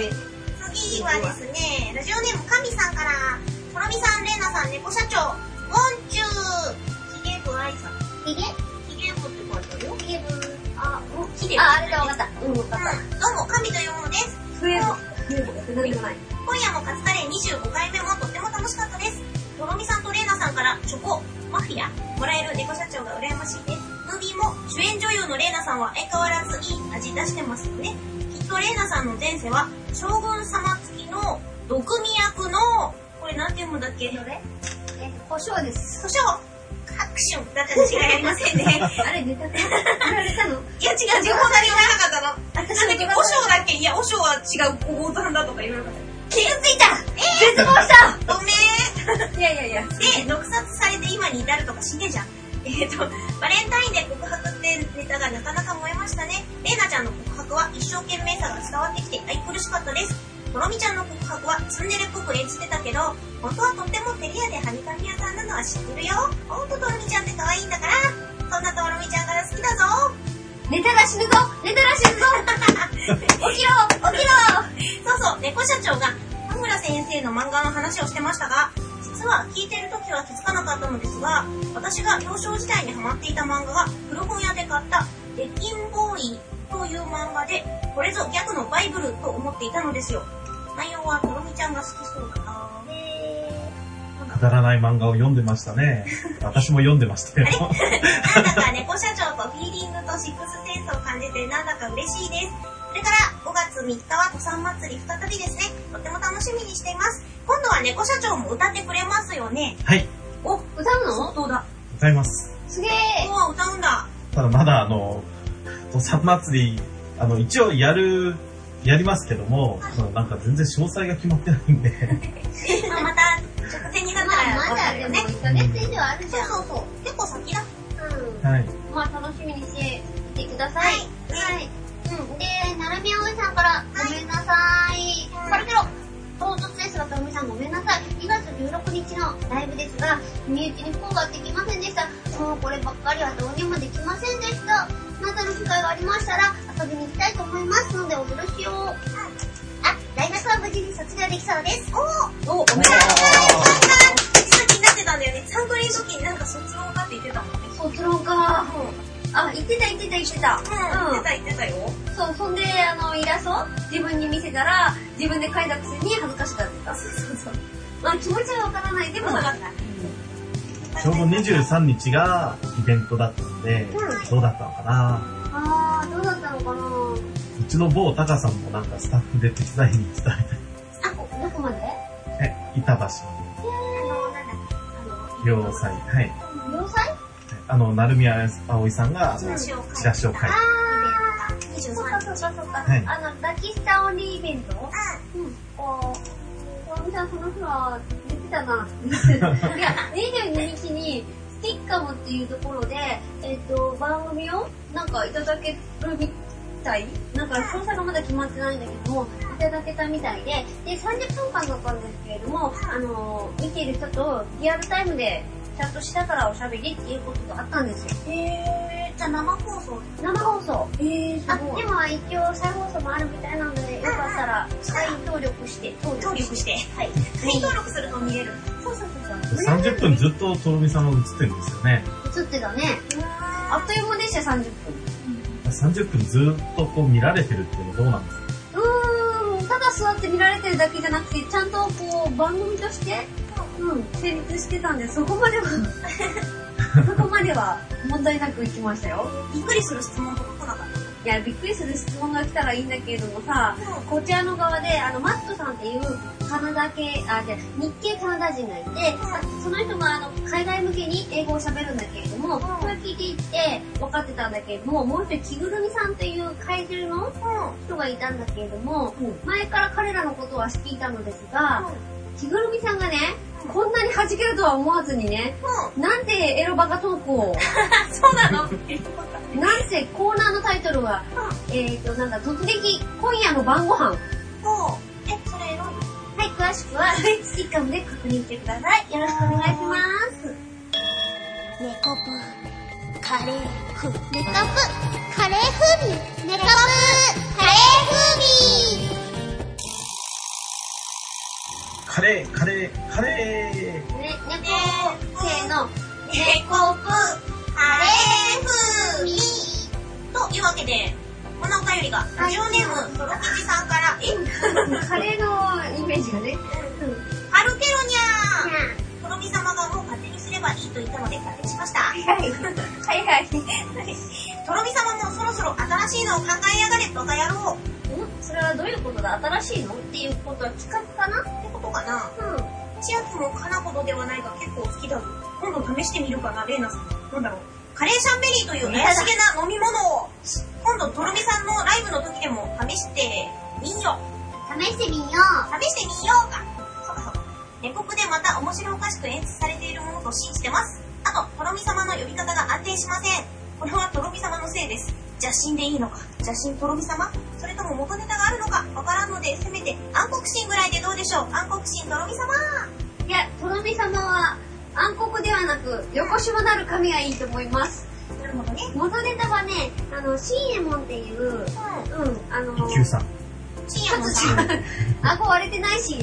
Speaker 2: 次はですね、ラジオネームかみさんから、とろみさん、れいなさん、猫社長、ゴンチュー、ひげぶあいさん。
Speaker 3: ひげ
Speaker 2: ひげぶって書いてあるよ。
Speaker 3: ひげぶ、あ、
Speaker 2: お、ひで。
Speaker 3: あ、あれだ、わかった。うん、わかった。
Speaker 2: どうも、神というものです。
Speaker 3: 増える。増える。何でもない。
Speaker 2: 今夜もカツカレーにじゅうごかいめもとっても楽しかったです。とろみさんとれいなさんからチョコ、マフィア、もらえる猫社長が羨ましいです。ムービーも主演女優のれいなさんは相変わらずいい味出してますよね。きっとれいなさんの前世は将軍様付きの毒味役の、これなんて読むんだっけ？
Speaker 3: どれ？え、胡椒です。
Speaker 2: 胡椒拍手だったら違いありませんね。
Speaker 3: あれ、ネタでやられたの？
Speaker 2: いや違う、自分なり言わなかったの。なんだっけ、胡椒だっけ？いや、胡椒は違う、ごぼうたんだとか言わなかった。気がついた！えー、
Speaker 3: 絶望した
Speaker 2: ごめん。
Speaker 3: いやいやいや。
Speaker 2: で、毒殺されて今に至るとか死ねじゃん。えっ、ー、と、バレンタインで告白ってネタがなかなか燃えましたね。レイナちゃんの告白は一生懸命さが伝わってきて愛くるしかったです。とろみちゃんの告白はツンデレっぽく演じてたけど、本当はとっても照れ屋ではにかみ屋さんなのは知ってるよ。ほんととろみちゃんって可愛いんだから。そんなとろみちゃんから好きだぞ。
Speaker 3: 寝たら死ぬぞ寝たら死ぬぞ起きろ起きろ
Speaker 2: そうそう、猫社長が田村先生の漫画の話をしてましたが、実は聞いてる時は気づかなかったのですが、私が幼少時代にハマっていた漫画が古本屋で買ったレッキンボーイという漫画で、これぞギャグのバイブルと思っていたのですよ。内容はとろみちゃんが好きそうだな。
Speaker 6: くだらない漫画を読んでましたね。私も読んでましたよ。
Speaker 2: なんだか猫社長とフィーリングとシックスセンスを感じてなんだか嬉しいです。それからごがつみっかは登山祭り再びですね。とっても楽しみにしています。今度は猫社長も歌ってくれますよね。
Speaker 6: はい。
Speaker 2: お、
Speaker 3: 歌うの？
Speaker 2: そうだ。
Speaker 6: 歌います。
Speaker 3: すげー。
Speaker 2: おー、歌うんだ。
Speaker 6: ただまだあの、登山祭り、あの、一応やる、やりますけども、そのなんか全然詳細が決まってないんで。
Speaker 2: まあまた直前になったら
Speaker 3: まあまだでもいっかげつ以上あるじゃん。
Speaker 2: そうそうそう。結構先だ。
Speaker 3: うん。
Speaker 6: はい。
Speaker 3: まあ楽しみにしていてください。
Speaker 2: はい。
Speaker 3: はい。うん。で、なるみあおいさんからごめんなさい。パルケロ。唐突ですが、とろみさんごめんなさい。にがつじゅうろくにちのライブですが、身内に不幸ができませんでした。もうこればっかりはどうにもできませんでした。またの機会がありましたら遊びに行きたいと思いますのでお許しを。うん、あ、大学は無事に卒業できそうです。おーお、おめでとうございます。
Speaker 2: 実は気になってたんだよね。サントリーの時になんか卒論かって言ってたもんね。
Speaker 3: 卒論か。うん。あ、言ってた言ってた言ってた。
Speaker 2: うん。言ってた言ってたよ。
Speaker 3: そう、そんで、あの、イラスト自分に見せたら、自分で描いたくせに恥ずかしかった。そうそうそう。まあ気持ちはわからない。でもわかった。
Speaker 6: ちょうどにじゅうさんにちがイベントだったんで、うん、どうだったのかな。
Speaker 3: あー、どうだったのかな。
Speaker 6: うちの某タカさんもなんかスタッフで手伝いに行ってたみたい。
Speaker 3: あ、どこまで？
Speaker 6: え、板橋。
Speaker 3: えー、あの、なんだ、
Speaker 6: あの、要塞。はい。
Speaker 3: 要塞？
Speaker 6: あの、成宮葵さんが、チラシを書いて。
Speaker 3: あー、そうかそうかそうか。はい、あの、ラキスタオンリーイベント？うん。うん。こう、とろみさんその日は言ってたな。いや、にじゅうににちに、スティッカムっていうところで、えっと、番組をなんかいただけるみたい？なんか詳細がまだ決まってないんだけども、いただけたみたいで、で、さんじゅっぷんかんだったんですけれども、あの、見ている人とリアルタイムでちゃんとしながらおしゃべりっていうことがあったんですよ。
Speaker 2: へー、じゃあ生放送？
Speaker 3: 生放送。
Speaker 2: へー、すごい。
Speaker 3: あ、でも一応再放送もあるみたいなので、よかったら再登録して、
Speaker 2: 登録して。はい。再登録すると見れる。そうそうそうそう。
Speaker 6: さんじゅっぷんずっととろみさんが映ってるんですよね。
Speaker 3: 映ってたね。あっという間でした、さんじゅっぷん。
Speaker 6: さんじゅっぷんずっとこう見られてるっていうのはどうなんですか？
Speaker 3: うーん、ただ座って見られてるだけじゃなくて、ちゃんとこう、番組として、うん、成立してたんで、そこまでは、そこまでは問題なくいきましたよ。
Speaker 2: びっくりする質問とか来なかった？
Speaker 3: いや、びっくりする質問が来たらいいんだけれどもさ、うん、こちらの側で、あの、マットさんっていうカナダ系、あ、じゃ日系カナダ人がいて、うん、その人があの、海外向けに英語を喋るんだけれども、うん、それ聞いていって分かってたんだけれども、もう一人、着ぐるみさんっていう怪獣の人がいたんだけれども、うん、前から彼らのことは聞いたのですが、うん、着ぐるみさんがね、こんなに弾けるとは思わずにね、うん、なんでエロバカトークを
Speaker 2: そうなの
Speaker 3: なんせコーナーのタイトルは、うん、えっ、ー、と、なんだ、突撃今夜の晩ご飯。
Speaker 2: もう、え、それエロい？
Speaker 3: はい、詳しくは、スティッカムで確認してください。よろしくお願いします。
Speaker 1: ネコプ、カレー風。ネコプ、カレー風味。ネコプ、カレー風味。
Speaker 6: カレー、カレー、カレー。
Speaker 3: ね、猫、せーの。
Speaker 2: ネコプ、カレー風味。というわけで、このお便りが、ラジオネーム、トロキジさんから、
Speaker 3: えカレーのイメージがね。
Speaker 2: ハルケロニャー。トロミ様がもう勝手にすればいいと言ったので勝手にしました。はい
Speaker 3: はい。はいはい。
Speaker 2: トロミ様もそろそろ新しいのを考えやがれ、バカ野郎。
Speaker 3: んそれはどういうことだ？新しいのっていうことは企画かな
Speaker 2: ってことかな。
Speaker 3: うん。
Speaker 2: 千秋もかなほどではないが結構好きだぞ。今度試してみるかな、レイナさん。なんだろう。カレーシャンベリーという怪しげな飲み物を、今度トロミさんのライブの時でも試してみよう。
Speaker 3: 試してみよう。
Speaker 2: 試してみようか。そうかそうか。ネコプでまた面白おかしく演出されているものと信じてます。あと、トロミ様の呼び方が安定しません。これはトロミ様のせいです。邪神でいいのか。邪神トロミ様？それとも元ネタがあるのかわからんので、せめて暗黒神ぐらいでどうでしょう。暗黒神トロミ様。
Speaker 3: いや、トロミ様は暗黒ではなく横島なる神がいいと思います。
Speaker 2: なるほどね。
Speaker 3: 元ネタはね、あの、シーエモンっていう、うん、うん、あの、
Speaker 6: 一級さん。
Speaker 2: シーエモンさん。
Speaker 3: 顎割れてないし。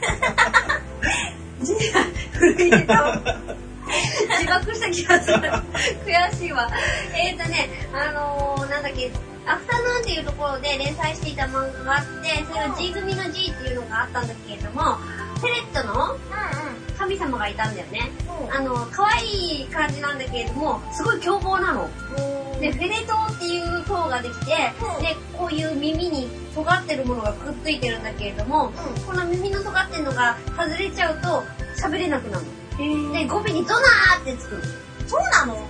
Speaker 3: 字が古いネタを自爆した気がする。悔しいわ。えーとね、あのー、なんだっけ、アフタヌーンっていうところで連載していた漫画があって、それの G 組の G っていうのがあったんだけれども、フェレットの神様がいたんだよね。うん、あの、可愛い感じなんだけれども、すごい凶暴なの。で、フェレ島っていう塔ができて、うん、で、こういう耳に尖ってるものがくっついてるんだけれども、うん、この耳の尖ってるのが外れちゃうと喋れなくなるの。で、語尾にゾナーってつくの。
Speaker 2: そうなの？うん。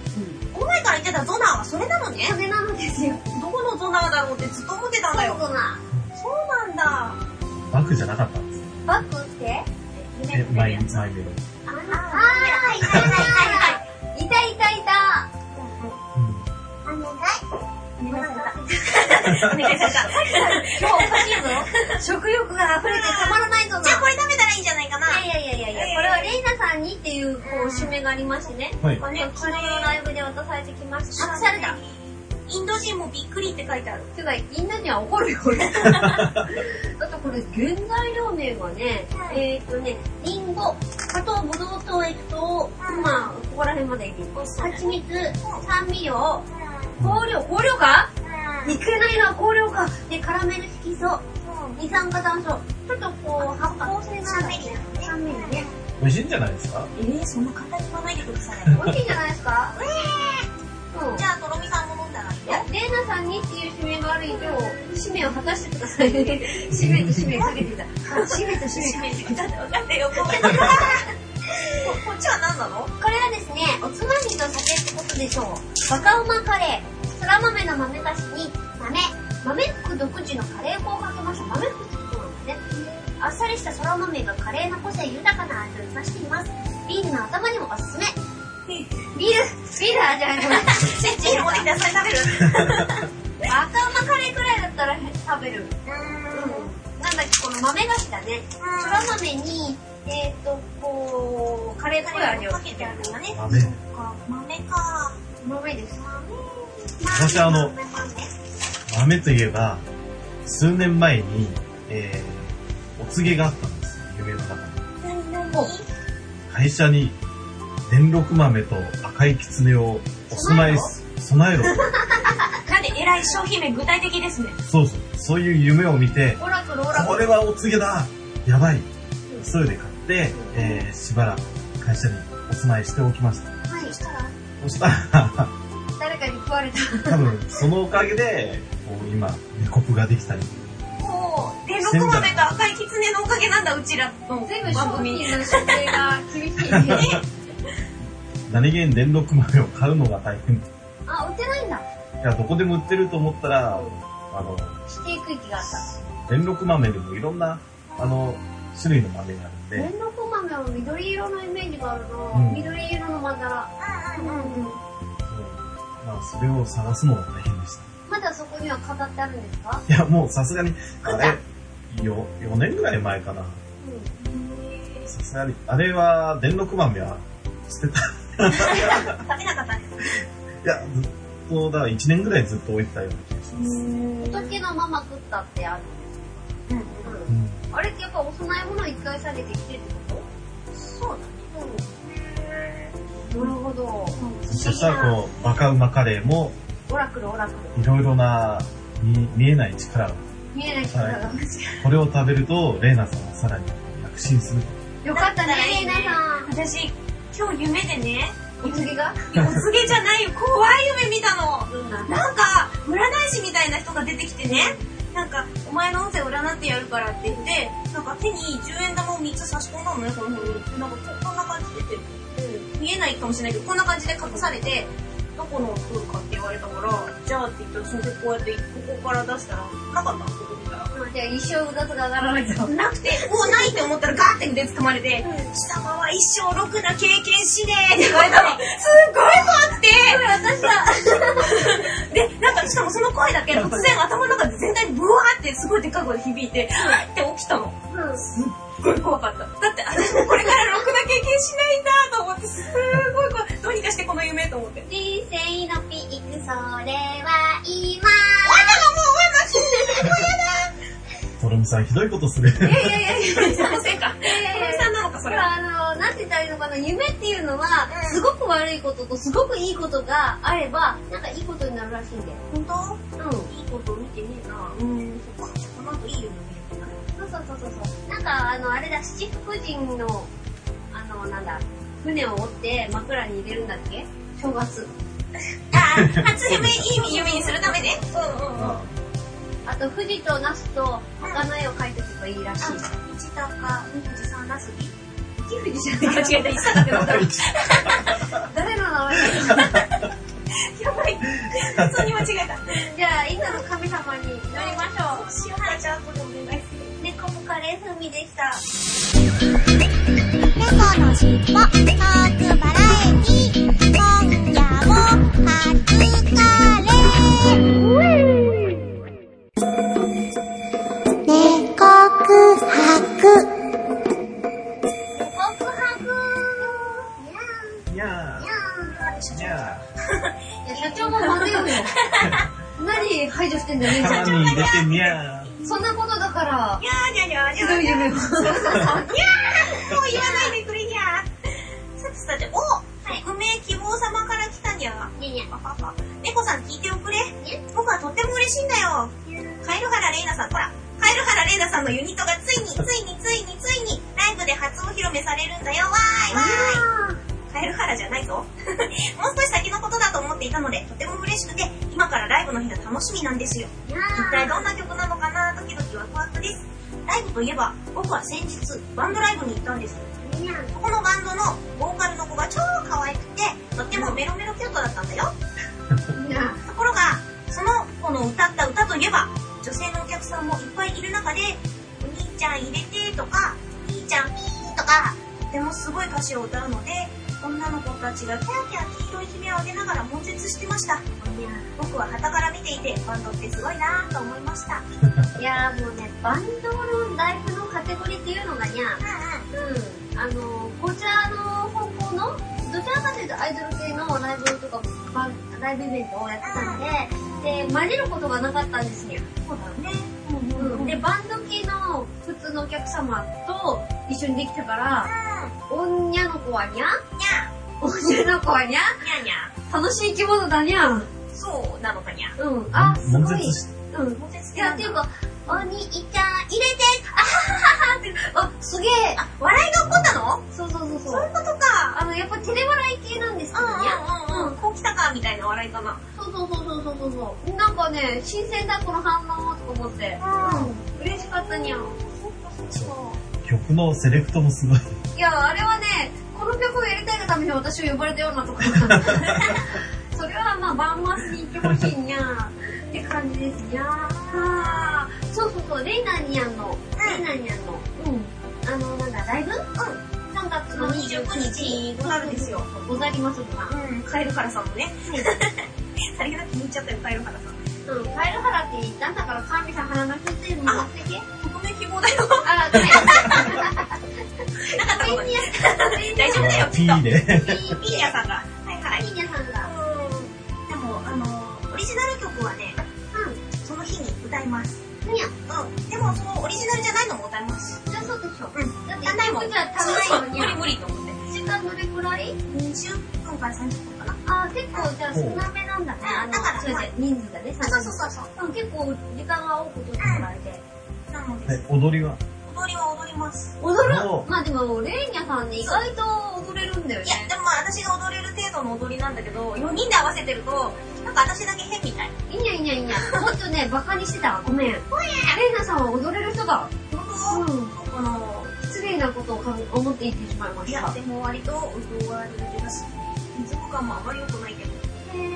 Speaker 2: この前から言ってたゾナーはそれなのね。
Speaker 3: それなのですよ。
Speaker 2: どこのゾナーだろうってずっと思ってたんだよ。
Speaker 3: そうゾナー。
Speaker 2: そうなんだ。
Speaker 6: バックじゃなかったんです。
Speaker 3: バックって
Speaker 6: え、前、前メロ。
Speaker 3: あー、はいはいはいはい。いたいたいた。
Speaker 1: お願い。
Speaker 3: お願いだ。お願いだ。今日おかしいぞ。食欲が溢れてたまらないぞな。
Speaker 2: じゃあこれ食べたらいいんじゃないかな。
Speaker 3: いやいやいやいや、これはレイナさんにっていうこう締めがありましてね。
Speaker 6: はい。
Speaker 3: これ昨日のライブで渡されてきました。託された。
Speaker 2: インド人もびっくりって書いてある。
Speaker 3: てか、インド人は怒るよ、これ。だってこれ、原材料名がね、うん、えーっとね、リンゴ、加糖、ブドウ糖液糖、うん、まあ、ここら辺までいきます。蜂蜜、酸味料、うん、香料、香料か、うん、いけないな、香料か。で、カラメル色素、うん、二酸化炭素。ちょっとこう、発泡性なんだね。酸味料ね。
Speaker 6: 美味しいんじゃないですか？
Speaker 2: えー、そんな簡単に言わないでください。
Speaker 3: 美味しいんじゃないですか？
Speaker 2: えー、うん、じゃあ、とろみさんも飲んだらいいよ。
Speaker 3: いや、レイナさんにっていう指名がある以上、使命を果たしてくださいね。使命と使命かけてた。使命と使命かけてた。
Speaker 2: だって分かんないよ、ごめんなさい。こっちは何なの？
Speaker 3: これはですね、おつまみと酒ってことでしょう。バカうまカレー。そら豆の豆菓子に豆。豆福独自のカレー粉をかけました。豆福ってことなんだね。あっさりしたそら豆がカレーの個性豊かな味を生かしています。ビールの頭にもおすすめ。ビール、ビールじゃないごめん。
Speaker 2: ビール持ってきたらそれ食べる。
Speaker 3: バカうまカレーくらいだったら食べる。うん。なんだっけ、この豆菓子だね。そら豆に、えっと、こう、カレーっぽい味を
Speaker 2: かけてあるんだね。
Speaker 6: 豆。
Speaker 2: そっか、豆か。
Speaker 3: 豆です。
Speaker 6: 私あの、豆といえば、数年前に、えー、お告げがあったんですよ、夢の中に。
Speaker 2: 何何？
Speaker 6: 会社に、伝六豆と赤いキツネをお供え、備えろ。
Speaker 2: なんで偉らい商品名具体的ですね。
Speaker 6: そうそう。そういう夢を見て、
Speaker 3: オラクル、オラクル。
Speaker 6: これはお告げだやばい急いで買って、えー、しばらく会社にお住まいしておきました。
Speaker 3: はい、そしたら
Speaker 6: そしたら、
Speaker 3: 誰かに食われた。
Speaker 6: 多分そのおかげで、こう今、猫プができたり。
Speaker 2: もう、電録豆と赤いキツネのおかげなんだ、うちらの
Speaker 3: 全部商
Speaker 2: 番組。
Speaker 3: 品の指定が厳しいね。
Speaker 6: 何気に電録豆を買うのが大変。
Speaker 3: あ、売ってないんだ。
Speaker 6: いや、どこでも売ってると思ったら、あの、
Speaker 3: 指定区域があった。
Speaker 6: 電録豆でもいろんな、あの、種類の豆があるんで。
Speaker 3: 電録豆は緑色のイメージがあるの。
Speaker 6: うん、
Speaker 3: 緑色のまんだら。うんうんうん。
Speaker 6: まあ、それを探すのが大変でした。
Speaker 3: まだそこには飾ってあるんですか？
Speaker 6: いや、もうさすがに、あれ、よ、よねんぐらい前かな。さすがに、あれは、電録豆は捨てた。
Speaker 2: 食べなかったんです。
Speaker 6: いや、ずっと、だからいちねんぐらいずっと置いてたような気がします。
Speaker 3: 仏のまま食ったってある。うんうん。あれってやっぱお供え物一回下げてきてるってこと？そうだね。うん。なるほど。
Speaker 6: そしたらこう、バカウマカレーも、
Speaker 3: オラクルオラクル。
Speaker 6: いろいろな見、見えない力が。
Speaker 3: 見えない力が。
Speaker 6: これを食べると、レイナさんはさらに躍進する。
Speaker 3: よかったね、レイナさん。
Speaker 2: 私、今日夢でね、
Speaker 3: お告げが
Speaker 2: お告げじゃないよ、怖い夢見たの。なんか、占い師みたいな人が出てきてね、なんか、お前の運勢を占ってやるからって言って、なんか手にじゅうえん玉をみっつ差し込んだのね、この風に。なんかこんな感じで出てる。うん、見えないかもしれないけど、こんな感じで隠されて、どこの風かって言われたから、じゃあって言ったら、それでこうやって、ここから出したら、なかったの、ここ見たら。
Speaker 3: じゃあ一生うだつが上がらないと。
Speaker 2: なくて、おーないって思ったらガーって腕掴まれて、貴様は一生ろくな経験しねえって言われたの。すっごい怖くて。
Speaker 3: 私だ。
Speaker 2: で、なんかしかもその声だけ突然頭の中で全体にブワーってすごいでっかい声で響いて、って起きたの。すっごい怖かった。だって私もこれからろくな経験しないんだと思って、すごい怖い。どうにかしてこの夢と思って。
Speaker 3: 人生のピーク、それは今。
Speaker 6: トロミさんひどいことする。
Speaker 2: いやいやいやいや、そのせいか。トロミさんなのか、それは。
Speaker 3: あの、なんて言ったらいいのかな、夢っていうのは、すごく悪いこととすごくいいことがあれば、なんかいいことになるらしいんだよ。
Speaker 2: 本当？
Speaker 3: うん。
Speaker 2: いいこと見てねえな。うん、そっか。この後いい夢見る
Speaker 3: そうそうそうそう。なんか、あの、あれだ、七福神の、あの、なんだ、船を折って枕に入れるんだっけ？正月。
Speaker 2: ああ、初夢いい夢にするためね。うんうんうん。
Speaker 3: あと、富士と那須と他の絵を描いておけばいいらしい。
Speaker 2: 一高、富士山、那須美。一富士じゃないか、違えた、一坂ってなった。
Speaker 3: 誰の名前
Speaker 2: やばい。普通に間違えた。
Speaker 3: じゃあ、いつも神様に祈りましょう。
Speaker 2: そうしようか、じゃあ、これお願いする。
Speaker 3: 猫もカレー風味でした。
Speaker 1: 猫のしっぽ、トークバラエティ、今夜も初カレー。猫くはく。
Speaker 3: 猫くはく。
Speaker 6: にゃー。にゃー。にゃ
Speaker 3: いや、社長も混ぜようよ。何排除してんだよね、
Speaker 6: ー。
Speaker 3: 社
Speaker 6: たまに入れてにゃー。
Speaker 3: 長。そんなことだから。
Speaker 2: にゃーにゃーにゃーにゃー。
Speaker 3: ひどい夢を。
Speaker 2: そうそうそう。にゃーもう言わないでくれにゃー。さてさて、お匿名希望様から来たにゃー。
Speaker 3: にゃにゃ。
Speaker 2: パパパ。猫さん聞いておくれ。僕はとっても嬉しいんだよ。カエルハラレイナさん、ほら。カエルハラレイナさんのユニットがついに、ついに、ついに、ついに、ライブで初お披露目されるんだよ。わーいわーい。カエルハラじゃないぞ。もう少し先のことだと思っていたので、とても嬉しくて、今からライブの日が楽しみなんですよ。一体どんな曲なのかな、ドキドキワクワクです。ライブといえば、僕は先日、バンドライブに行ったんです。ここのバンドのボーカルの子が超可愛くて、とってもメロメロキュートだったんだよ。ところが、その子の歌った歌といえば、女性のお客さんもいっぱいいる中で、お兄ちゃん入れてとか、兄ちゃんピーとか、とてもすごい歌詞を歌うので、女の子たちがキャーキャー黄色い悲鳴を上げながら悶絶してました。僕は傍から見ていて、バンドってすごいなぁと思いました。
Speaker 3: いやーもうね、バンドのライブのカテゴリーっていうのがにゃ、うん、あの、こちらの方向の、どちらかというとアイドル系のライブとか、ライブイベントをやってたんで、で、混じることがなかったんですよ。
Speaker 2: そうだよね。
Speaker 3: うん、で、バンド系の普通のお客様と一緒にできたから、おんにゃの子はにゃ、
Speaker 2: にゃ
Speaker 3: おんにゃの子はにゃ、
Speaker 2: にゃにゃ。
Speaker 3: 楽しい生き物だにゃ。
Speaker 2: そうなのかにゃ。
Speaker 3: うん。あ、すごい。
Speaker 6: 悶絶し
Speaker 3: うん。いや、っていうか、お兄ちゃん、入れて、あはははって、あ、すげえ。
Speaker 2: あ、笑いが起こったの？
Speaker 3: そうそうそうそう。
Speaker 2: そういうことか。
Speaker 3: あの、やっぱ照れ笑い系なんですけどね。
Speaker 2: うんうんうん。こう来たかみたいな笑いかな。
Speaker 3: そうそうそうそうそうそう。なんかね、新鮮だ、この反応と思って。うん。嬉しかったにゃん。そっかそっか。
Speaker 6: 曲のセレクトもすごい。
Speaker 3: いや、あれはね、この曲をやりたいがために私を呼ばれたようなところ。それはまあ、バンマスに行ってほしいにゃーって感じですにゃー。そうそうそう、レイナニャンの、レイナニャンの、うん、あの、なんだ、ライブ？うん。さんがつのにじゅうくにちにござるんですよ。ござりますが。
Speaker 2: うん、カエルハラさんもね。さりげなく気に入っちゃったよ、カエルハラさん。
Speaker 3: うん、カエルハラって言ったんだから、神さん鼻の人っていうのも素敵？
Speaker 2: ここで希望だよ。
Speaker 3: あ、ごめん。
Speaker 2: なかったことに。大丈夫だよ、
Speaker 6: ピーで。
Speaker 2: ピーニャさんが。はいはい。
Speaker 3: ピーニャさんが。
Speaker 2: でも、あの、オリジナル曲はね、うん、その日に歌います。
Speaker 3: にゃ。
Speaker 2: うん。でも、そのオリジナルじゃないのも歌います。
Speaker 3: じゃあそうでしょ。
Speaker 2: うん。
Speaker 3: だって、
Speaker 2: やんないもん。
Speaker 3: じゃ足らないのに。
Speaker 2: 無理無理と思って。
Speaker 3: 時間どれくらい？
Speaker 2: にじゅっぷんからさんじゅっぷんかな。
Speaker 3: あ、結構じゃあ少なめなんだね。あの、
Speaker 2: だから
Speaker 3: それで人数がね、
Speaker 2: そうそうそうそう。
Speaker 3: うん、結構時間が多く取ってもらえて。
Speaker 2: なので。
Speaker 6: え、踊りは
Speaker 2: 踊りは踊ります。
Speaker 3: 踊る？まあでも、レイニャさんね、意外と踊れるんだよね。
Speaker 2: いや、でもまあ私が踊れる程度の踊りなんだけど、よにんで合わせてると、なんか私だけ変みたい。
Speaker 3: いいにゃいいにゃいいにゃ。もっとね、バカにしてたわ。ごめん。レイナさんは踊れる人だ。
Speaker 2: 本当？うん。そうかな。
Speaker 3: 失礼なことを思って言ってしまいました。
Speaker 2: いや、でも割と踊られるだし、リズム感もあまり良くないけど。
Speaker 3: へー。うん。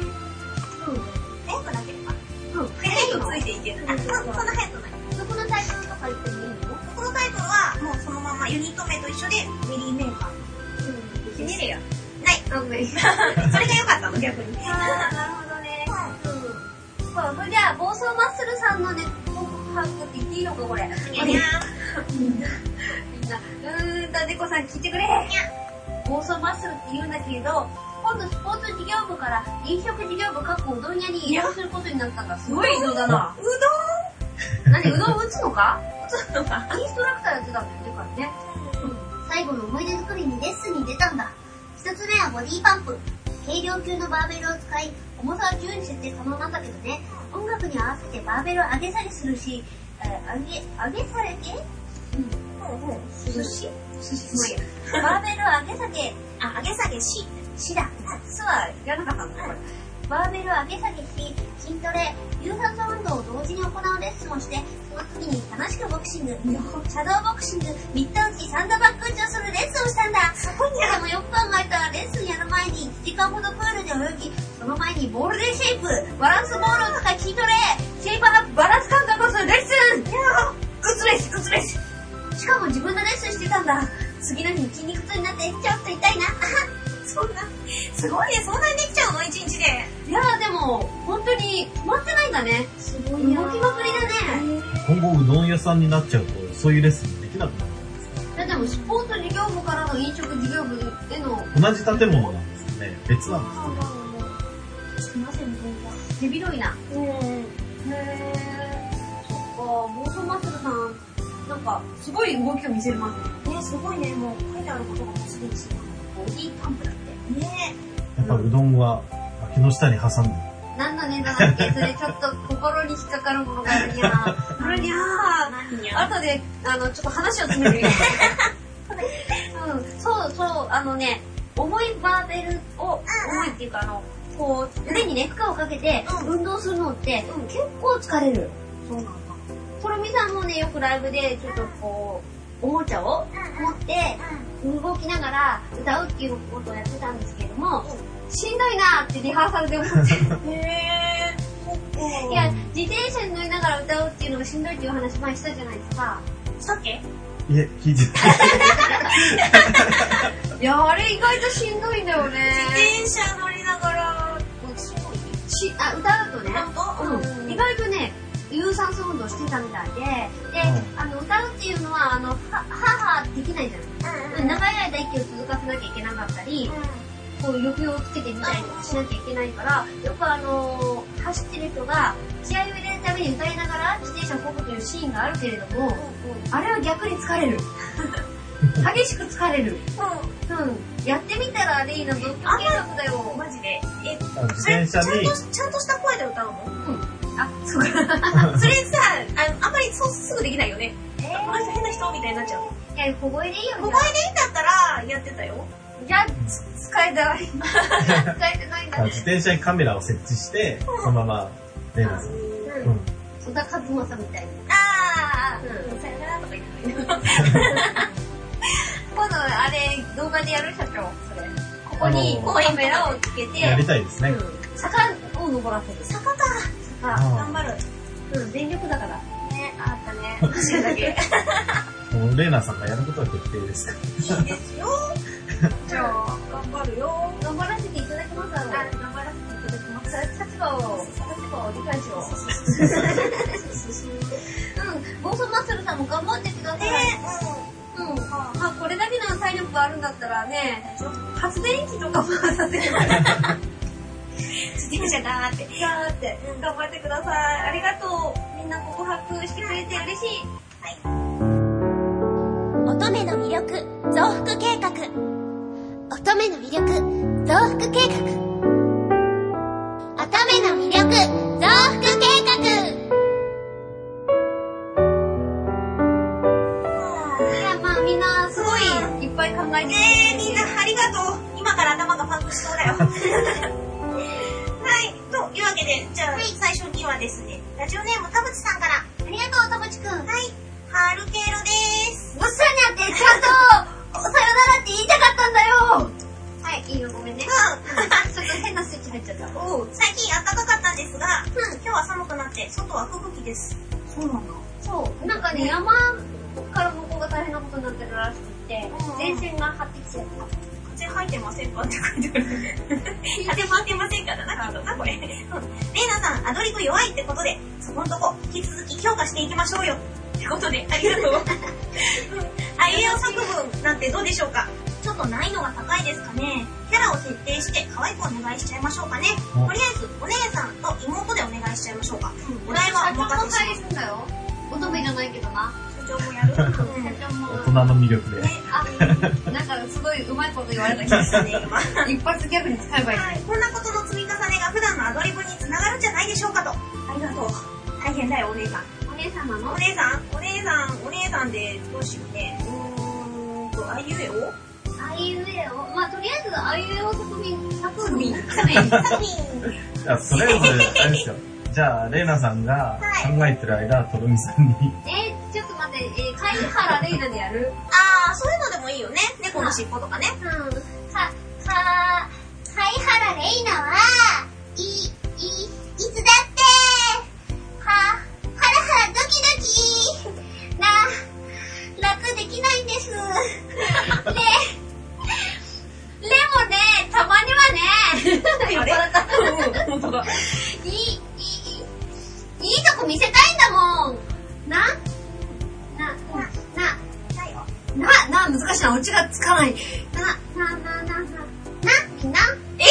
Speaker 2: 早くなければ。
Speaker 3: うん。
Speaker 2: 早くついていける。あ、そんな早くない。
Speaker 3: 曲のタイトルとか言ってもいいの？
Speaker 2: 曲のタイトルは、もうそのままユニット名と一緒で、メリーメーカー。うん。ひねれや。ない。
Speaker 3: あ、ごめん。
Speaker 2: それが良かったの、逆に。
Speaker 3: あー、なるほどね。うん。そう、それじゃあ、暴走マッスルさんのね、告白って言っていいのか、これ。
Speaker 2: にゃ
Speaker 3: みんな、みんな、うーんと、猫さん聞いてくれ。暴走マッスルって言うんだけれど、今度スポーツ事業部から飲食事業部各うどん屋に移動することになったんだ。すごい移動だな。
Speaker 2: うど
Speaker 3: ん？何、うどん打つのか？
Speaker 2: 打つのか？
Speaker 3: インストラクターやってたんだよね、からね。最後の思い出作りにレッスンに出たんだ。一つ目はボディーパンプ。軽量級のバーベルを使い、重さは自由に設定可能なんだけどね、音楽に合わせてバーベルを上げ下げするし、えー、上げ、上げ下げうん。うんうん。寿司寿司もいいや。バーベルを上げ下げ、
Speaker 2: あ、上げ下げし。
Speaker 3: しだ。すはいらなかったんだ、これ。バーベルを上げ下げし、筋トレ、有酸素運動を同時に行うレッスンをして、その次に楽しくボクシング、シャドーボクシング、ミット打ち、サンドバッグ打ちをするレッスンをしたんだ。そこにでもよく考えたらレッスンやる前にいちじかんほどプールで泳ぎ、その前にボールでシェイプ、バランスボールを使い筋トレ、シェイパーアップ、バランス感覚をするレッスン。いやー、打つレッスン、打つレッスン。しかも自分のレッスンしてたんだ。次の日に筋肉痛になってちょっと痛いな。
Speaker 2: そんな、すごいね、そんなにできちゃうの一日で。
Speaker 3: いやーでも、本当に止まってないんだね。すごい動きまくりだね。
Speaker 6: 今後うどん屋さんになっちゃうと、そういうレッスンできなくなるんですか？
Speaker 3: いやでも、スポーツ事業部からの飲食事業部への。
Speaker 6: 同じ建物なんですかね？別なんですかね？
Speaker 3: すいません、手広いな。うん。へー。そっか、暴走マッスルさん、なんか、すごい動きを見せるますね。
Speaker 2: ね、すごいね、もう書いてあることがもうすでにすごい。
Speaker 3: ボディーパンプだって。
Speaker 2: ね
Speaker 6: やっぱうどんは脇の下に挟んで。
Speaker 3: 何のネタだっけ？それちょっと心に引っかかるものがあるにゃー。あるにゃー。
Speaker 2: 何や。
Speaker 3: 後で、あの、ちょっと話を詰めてみる。うん、そうそう、あのね、重いバーベルを、重いっていうかあの、こう、腕にね、負荷をかけて運動するのって、結構疲れる。そうなんだ。とろみさんもね、よくライブで、ちょっとこう、おもちゃを持って、動きながら歌うっていうことをやってたんですけれども、しんどいなーってリハーサルで思って。へー。いや、自転車に乗りながら歌うっていうのがしんどいっていう話前したじゃないですか。
Speaker 2: したっけ？
Speaker 6: いえ、聞いて
Speaker 3: いや、あれ意外としんどいんだよね。
Speaker 2: 自転車乗りながら、
Speaker 3: しあ歌うとね、うん、意外とね、有酸素運動してたみたいで、で、うん、あの、歌うっていうのは、あの、は、ははできないじゃない、うんうん、長い間息を続かせなきゃいけなかったり、うん、こう抑揚をつけてみたりとかしなきゃいけないから、よくあのー、走ってる人が、気合を入れるために歌いながら自転車を漕ぐというシーンがあるけれども、うんうん、あれは逆に疲れる。激しく疲れる。うん。うん。やってみたらレイナ独特系だよ。
Speaker 2: マジで。え、
Speaker 6: あの自転車に、
Speaker 2: ちゃんと、ちゃんとした声で歌うの？
Speaker 3: うん。あ、そうか。
Speaker 2: それさ、あの、あんまりそうすぐできないよね。
Speaker 3: えー、
Speaker 2: この人変な人みたいになっちゃう。
Speaker 3: いや、小声でいいよ。
Speaker 2: 小声でいいんだったら、やってたよ。
Speaker 3: いや、使えてない。使えてないんだね。
Speaker 6: 自転車にカメラを設置して、そのまま、レイナさん。うん。
Speaker 3: 小田和正みたいに。
Speaker 2: あー、
Speaker 3: うん
Speaker 2: さよならとか言ってない。
Speaker 3: 今度、あれ、動画でやる社長、それ。ここにカメラをつけて、
Speaker 6: やりたいですね。
Speaker 3: うん、坂を登らせる。
Speaker 2: 坂か。
Speaker 3: 坂、
Speaker 2: 頑張る。
Speaker 3: うん、全力だから。ね、あったね。
Speaker 2: 確かにだけ。
Speaker 6: もうレイナさんがやることは決定ですか
Speaker 2: いいですよ。じゃあ、頑張るよ。
Speaker 3: 頑張らせていただきます。頑張らせていただきます。立場を、立場を理解しよう。うん、暴走マッスルさんも頑張ってください。
Speaker 2: ね、
Speaker 3: うん。うん。まあ、これだけの体力があるんだったらね、発電機とか回させてもらえ
Speaker 2: 自転車だーって。
Speaker 3: ガーって、うん、頑張ってください。ありがとう。みんな告白してくれて嬉しい。はい。
Speaker 1: 乙女の魅力増幅計画。乙女の魅力増幅計画。乙女の魅力増幅計画。
Speaker 3: いや、まあみんなすごいいっぱい考えて
Speaker 2: ねえ、みんなありがとう。今から頭がパンクしそうだよ。はい。というわけで、じゃあ、最初にはですね、ラジオネーム田淵さんから。
Speaker 1: ありがとう、田淵くん。
Speaker 2: はい。ハルケロです。
Speaker 3: うっさにゃって、ちゃんと、さよならって言いたかったんだよ。はい、いいよ、ごめんね。
Speaker 2: うん。
Speaker 3: ちょっと変なスイッチ入っちゃった。
Speaker 2: おう、最近暖かかったんですが、うん、今日は寒くなって、外は吹雪です。そうなんだ。
Speaker 3: そう。なんかね、山から向こうが大変なことになってるらしくて、前線が張ってきちゃった。
Speaker 2: 風入ってませんかって書いてある。風回ってませんかだな、きっとな、これ。レイナさん、アドリブ弱いってことで、そこんとこ、引き続き強化していきましょうよ。ってことで、ありがとう。あいうえお作文なんてどうでしょうか？ちょっと難易度が高いですかね。キャラを設定して可愛くお願いしちゃいましょうかね。とりあえず、お姉さんと妹でお願いしちゃいましょうか。お題はお任せします。
Speaker 3: すんだよ。乙女じゃないけどな。
Speaker 2: 社長もやる。社長も。
Speaker 6: 大人の魅力で。
Speaker 3: ね、あ、なんかすごいうまいこと言われた気がしたね、今。一発ギャグに使えばいい。
Speaker 2: はい。こんなことの積み重ねが普段のアドリブにつながるんじゃないでしょうかと。ありがとう。大変だよ、お姉さん。
Speaker 3: お姉さんなの？
Speaker 2: お姉さんお姉さんお姉さんで、どうしようね。うーんと、あいうえお
Speaker 3: あいうえおまあ、とりあえず、あいうえお作品、作品、作
Speaker 2: 作品。作品。
Speaker 6: じゃあ、とりあえず、あれですよ。じゃあ、レイナさんが考えてる間、トロミさんに。
Speaker 3: えー、ちょっと待って、えー、貝原レイナでやる？
Speaker 2: あー、そういうのでもいいよね。猫の尻尾とかね。
Speaker 1: うん。か、か、貝原レイナは、い、い、いつだって、は、ハラハラドキドキ、な、楽できないんです。で、でもね、たまにはね、
Speaker 2: あれうん、ほんとだ。
Speaker 3: いい、いい、いいとこ見せたいんだもん。な、な、な、な、な、な、難しいな、オチがつかない。な、な、な、な、な、な、みんな
Speaker 2: えぇ、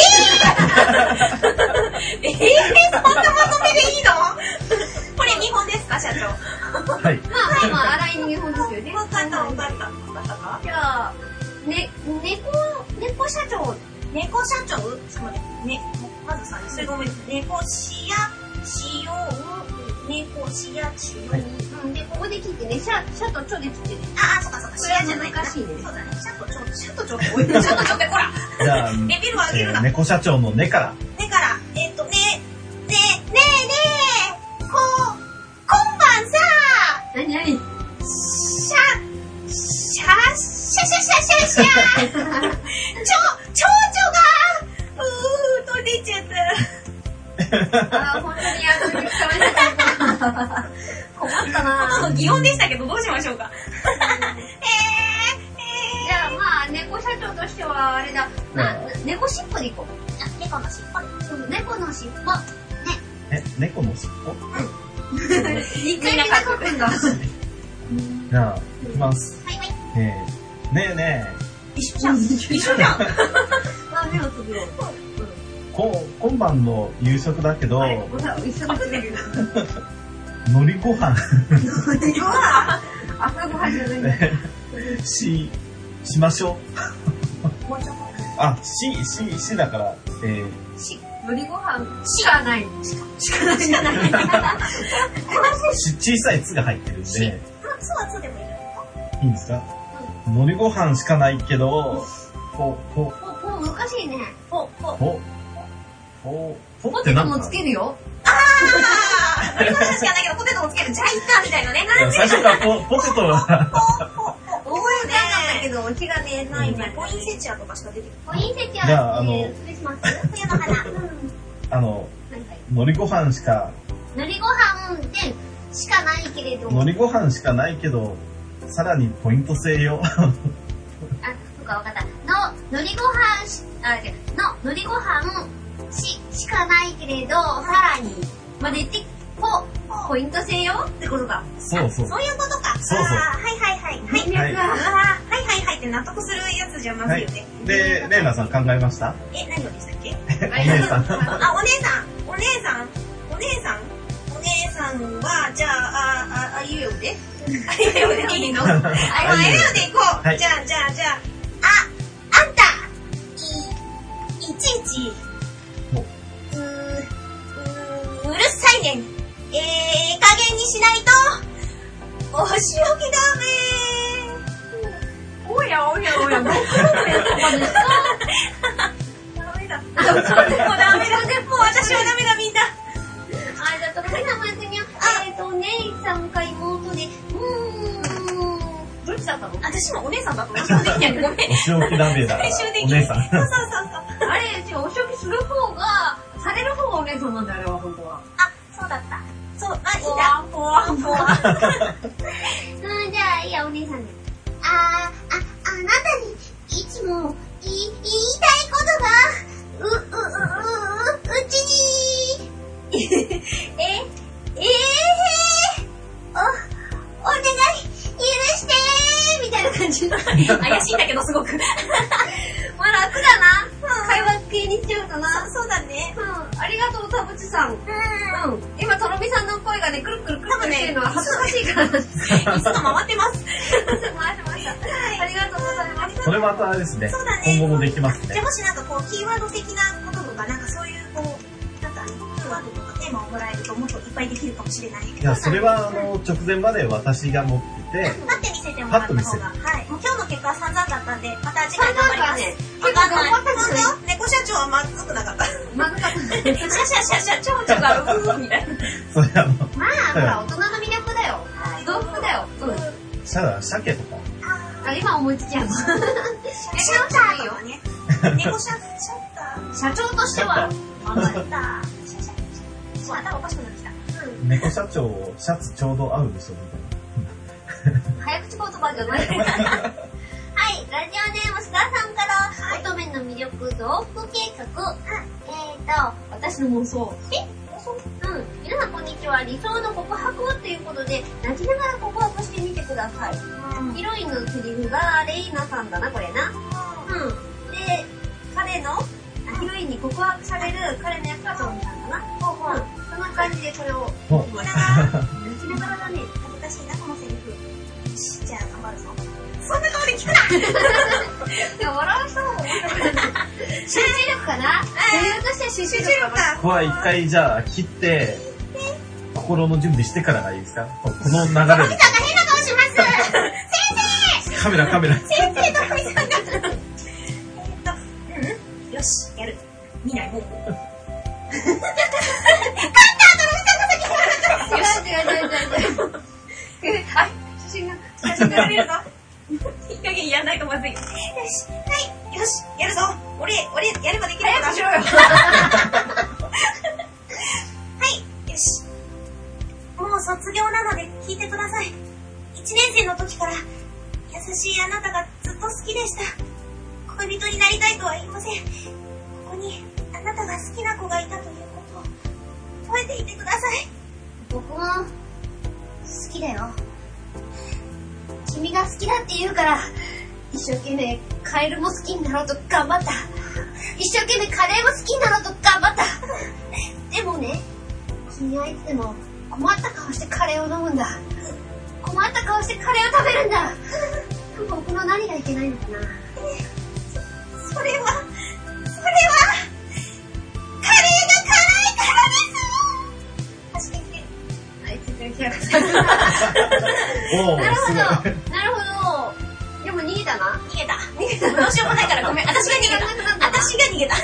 Speaker 2: ー、えぇ、ー、そんなまとめでいいの？これ日本ですか、社長？
Speaker 6: はい。
Speaker 3: まあまあまあ、洗いに日本ですよね。
Speaker 2: わかったわかった。わかったか？
Speaker 3: じゃあ、ね、猫、猫社長。
Speaker 2: 猫社長？ちょっと待って、ね、まずさ、それごめん。猫しや、しよう、猫しや、しよう。
Speaker 3: うん、で、ここで切ってね、シャ、シャとチョで切ってね。
Speaker 2: ああ、そっかそっか、しやじゃないか。
Speaker 3: 難しいね。
Speaker 2: そうだね、シャとチョ、シャとチョって、おい、シャとチョってこら。
Speaker 6: じゃあ、
Speaker 2: レベルを上げるな。
Speaker 6: えー、猫社長の根から。
Speaker 2: 根から、えっと、ね、ね、ねえねえ、こ、今晩さ、
Speaker 3: なになに？
Speaker 2: シャ、シャ、シャ、シャシャシャシャシャ、ちょ、ちょうちょが、うーと出ちゃった。
Speaker 3: あー、本当にやる気使われなかった。困ったなぁ。
Speaker 2: 擬音でしたけど、どうしましょうか。えー、えー、
Speaker 3: じゃあまあ、猫社長としてはあれだ。な、猫尻尾でいこう。
Speaker 2: あ、猫の尻尾。
Speaker 3: うん、猫の尻尾。
Speaker 6: え、猫の尻尾？
Speaker 3: 一回みんな書くんだ。
Speaker 6: じゃあ、いきます。
Speaker 2: はいはい。
Speaker 6: えー、ねえね
Speaker 2: 一緒じゃん。一緒じゃん。
Speaker 3: まあ、目をつぶろう。
Speaker 6: こ、今晩の夕食だけど、
Speaker 3: ほら、一緒だけど。
Speaker 6: 海苔ご飯。
Speaker 2: うわ
Speaker 3: 朝ごはんじゃないんだ。
Speaker 6: し、しましょう。
Speaker 2: もうちょっと。
Speaker 6: あ、し、し、しだから、えー、
Speaker 2: し、
Speaker 3: 海苔ご飯しかない。
Speaker 2: しかない。しかない。
Speaker 6: 小さい「つ」が入ってるんで。
Speaker 2: そうはつでもいいのか。
Speaker 6: いいんですか？海苔ご飯しかないけど、ぽ、ぽ、
Speaker 3: ぽ、ぽ、難しいね。
Speaker 2: ぽ、ぽ。
Speaker 6: ぽ、ぽ、ぽ
Speaker 3: ポ
Speaker 6: ってなんか。
Speaker 3: テトもつけるよ。
Speaker 2: あー海苔ご飯しかないけどポテトもつける。じゃあいったみたいなね。
Speaker 6: 最初からポ、ポテトは。
Speaker 3: 覚えたんだけど、気がね、ないね。
Speaker 2: ポインセチアとかしか出てこ
Speaker 3: ポインセチア
Speaker 6: じゃああの
Speaker 3: ってクリスマス
Speaker 2: 冬の花。
Speaker 6: あの、海苔ご飯しか、
Speaker 3: 海苔ご飯でしかないけれど。
Speaker 6: 海苔ご飯しかないけど、さらにポイント制よ。
Speaker 3: あ、そうかわかった。の、海苔ご飯し、あ、違う。の、海苔ご飯し、しかないけれど、さらに、までって、ポ、ポイント制よ
Speaker 2: ってことか。
Speaker 6: そうそう。
Speaker 2: そういうことか。
Speaker 6: そうそう。
Speaker 2: あーはいはいはい。はい。
Speaker 6: はい。
Speaker 2: あーはいはいはいって納得するやつじゃまずいよね。
Speaker 6: で、レイナさん考えました？
Speaker 2: え、何をでしたっけ？
Speaker 6: お姉さん。
Speaker 2: あ、お姉さん。お姉さん。お姉さん。お姉さんは、じゃあ、あ、あ、あいうえおであいうえおでいいの？あ、あいうえおでいこう。
Speaker 6: はい
Speaker 2: じゃあ、じゃあ、じゃあ、あ、あんた、い、いちいち、うー、うー、うるさいねん。えー、加減にしないと、お仕置きだめー。おやおやおや、どこまでダメだ。もうダメだ。もう私はダメだ、みんな。
Speaker 3: あ、じゃあ、とりあえずもやってみよう。えっと、姉さんか妹で、うーん、どっちだったの？
Speaker 2: 私もお姉さんだと思う。できない。ごめん。
Speaker 6: お仕置きダメだ。
Speaker 2: 最終的に。
Speaker 6: お姉さん。
Speaker 2: そうそうそうそう。
Speaker 3: あれ、違う、お仕置きする方が、される方がお姉さんなんだよ、あれは、本当は。
Speaker 2: あ、そうだった。そう、あ、いいだ。ぽわんぽわん。
Speaker 3: うん、じゃあ、いいや、お姉さんで。
Speaker 1: あ、あ、あなたにいつもい言いたいことが、う、う、う、う、うちに、え、ええー、お、お願い、許してーみたいな感じ。
Speaker 2: 怪しいんだけど、すごく。
Speaker 3: まあ、楽だな。会話系にしちゃうかな。
Speaker 2: そうだね。
Speaker 3: うん、ありがとう、田淵さん。うん。今、とろみさんの声がね、くるくるくるくるしてるのは恥ずかしいから。
Speaker 2: いつも回ってます。
Speaker 3: 回しました。ありがとうございます。
Speaker 6: それまたあれですね。
Speaker 2: そうだね。
Speaker 6: 今後もできますね
Speaker 2: じゃあ。もしなんかこう、キーワード的なこととか、なんかそういうこう、なんかキーワードとかテーマをもらえるともっといっぱいできるかもしれない。
Speaker 6: いや、それはあの、直前まで私が持ってて、
Speaker 2: パッて見せてもらった方が。はい。もう今日の結果は散々だったんで、また次回頑張ります。
Speaker 3: ね、
Speaker 2: わかんない。本当？猫社長はまずくなかった。
Speaker 3: まずかった。
Speaker 2: シャシャシャシャ、蝶々がうーみたいな。
Speaker 6: それあの、
Speaker 3: まあ、ほら、大人の魅力だよ。動物だよ。うん。
Speaker 6: シャ鮭とか。
Speaker 3: あ、今思いつきやんの。
Speaker 2: シャッターとかね。猫シャッター。
Speaker 3: 社長としては、
Speaker 2: シャッター。シャシャシャ。頭おかしくなってきた。
Speaker 6: 猫社長、シャツちょうど合うでしょ、み
Speaker 3: 早口言葉じゃない。はい、ラジオネーム須田さんから、乙女の魅力増幅計画。えーと、私の妄想。え妄想？うん。皆さんこんにちは。理想の告白をということで、泣きながら告白してみてください。ヒロインのセリフがレイナさんだな、これな。うん。で、彼の、ヒロインに告白される彼の役はトロミさんだな。ほうほう。そんな感じでこれを。
Speaker 6: お
Speaker 3: 泣きながらだね。
Speaker 2: 恥ずかしいな、このセリフ。よし、じゃあ頑張るぞ。そんな顔で聞くな。
Speaker 3: でも笑う人も面白いな。集中力かな？女優として集中力か。
Speaker 6: ここは一回じゃあ切って、心の準備してからがいいですか？この流れで。
Speaker 1: さんが変な顔します先生
Speaker 6: カメラカメラ。
Speaker 1: 先生とふみさんが
Speaker 2: えーっと、うんよし、やる。見ない、もう。
Speaker 3: 違う違う違う違う。
Speaker 2: はい、写真が、写真が見るぞ。いい加減やんないとまずい。よし、はい、よし、やるぞ。俺、俺、やればできるから。早くしろよ。はい、よし。もう卒業なので聞いてください。一年生の時から、優しいあなたがずっと好きでした。恋人になりたいとは言いません。ここに、あなたが好きな子がいたということを、覚えていてください。
Speaker 3: 僕も、好きだよ。君が好きだって言うから、一生懸命カエルも好きになろうと頑張った。一生懸命カレーも好きになろうと頑張った。でもね、君はいつでも困った顔してカレーを飲むんだ。困った顔してカレーを食べるんだ。僕の何がいけないのかな。
Speaker 2: それは、それは、カレー
Speaker 3: る日高さん。
Speaker 6: おー、
Speaker 3: なるほど。
Speaker 6: すごい。
Speaker 3: なるほど。でも逃げたな。
Speaker 2: 逃げた。逃げた。どうしようもないからごめん。私が逃げた。私が逃げた。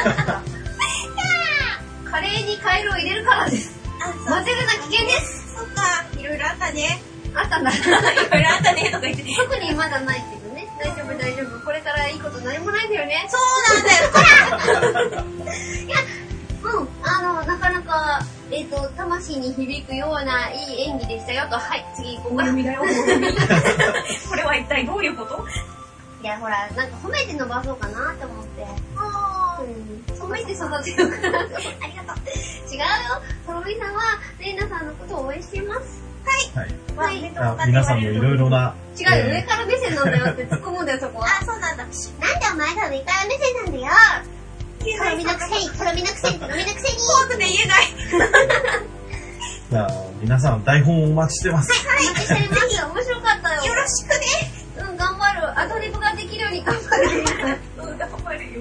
Speaker 3: カレーにカエルを入れるからです。混ぜるな危険です。
Speaker 2: そっか、いろいろあったね。
Speaker 3: あったんだ。
Speaker 2: いろいろあったねとか言って。
Speaker 3: 特にまだないけどね。大丈夫大丈夫。これからいいこと何もないんだよね。
Speaker 2: そうなんだよ。ほら
Speaker 3: いや、うん。あの、なかなか、えっと、魂に響くようないい演技でしたよと。はい、次行こうか。
Speaker 2: だよ。これは一体どういうこと？
Speaker 3: いや、ほら、なんか褒めて伸ばそうかなって思って。
Speaker 2: あー。
Speaker 3: うん。褒めて育てようかなって。
Speaker 2: ありがとう。
Speaker 3: 違うよ。とろみさんは、レイナさんのことを応援しています。
Speaker 6: はい。
Speaker 3: はい。
Speaker 2: はい
Speaker 6: あ皆さんのいろいろな。
Speaker 3: 違うよ、上から目線なんだよって突っ込むんだよ、そこは。
Speaker 2: あ、そうなんだ。
Speaker 1: なんでお前が上から目線なんだよ。とろみのくせに、とろみのくせに、とろみのくせに。
Speaker 2: 怖くて言えない。
Speaker 6: じゃあ、皆さん台本をお待ちしてます。
Speaker 3: はい、お待ちしております。面白かったよ。
Speaker 2: よろしくね。
Speaker 3: うん、頑張る。アドリブができるように頑張る。
Speaker 2: うん、頑張るよ。
Speaker 1: 猫のしっぽ、トークバラエ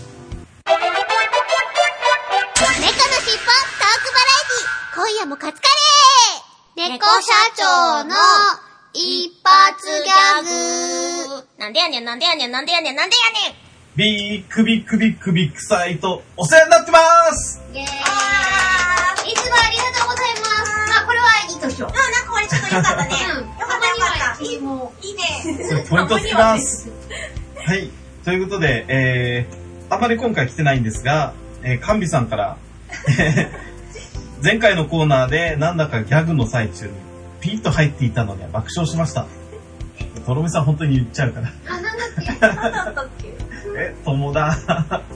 Speaker 1: ティ今夜もカツカレー。猫社長の一発ギャグ。
Speaker 2: なんでやねん、なんでやねん、なんでやねん、なんでやねん。
Speaker 6: ビックビックビックビックサイト、お世話になってます。
Speaker 3: イェーイ。いつも
Speaker 2: あ
Speaker 3: ありがとうございます。まあ、これはいいとしょう。
Speaker 2: ー。うん、なんかこれちょっとよかったね。
Speaker 3: うん。
Speaker 2: よかったよかった。いい、
Speaker 3: も
Speaker 2: いいね。
Speaker 6: ポイントつきます。はい。ということで、えー、あまり今回来てないんですが、えー、カンビさんから、前回のコーナーでなんだかギャグの最中にピッと入っていたのには爆笑しました。とろみさん本当に言っちゃうから。
Speaker 3: あ、なんだっけ
Speaker 2: なんだったっけ。
Speaker 6: え、友だ。
Speaker 3: あー、わかった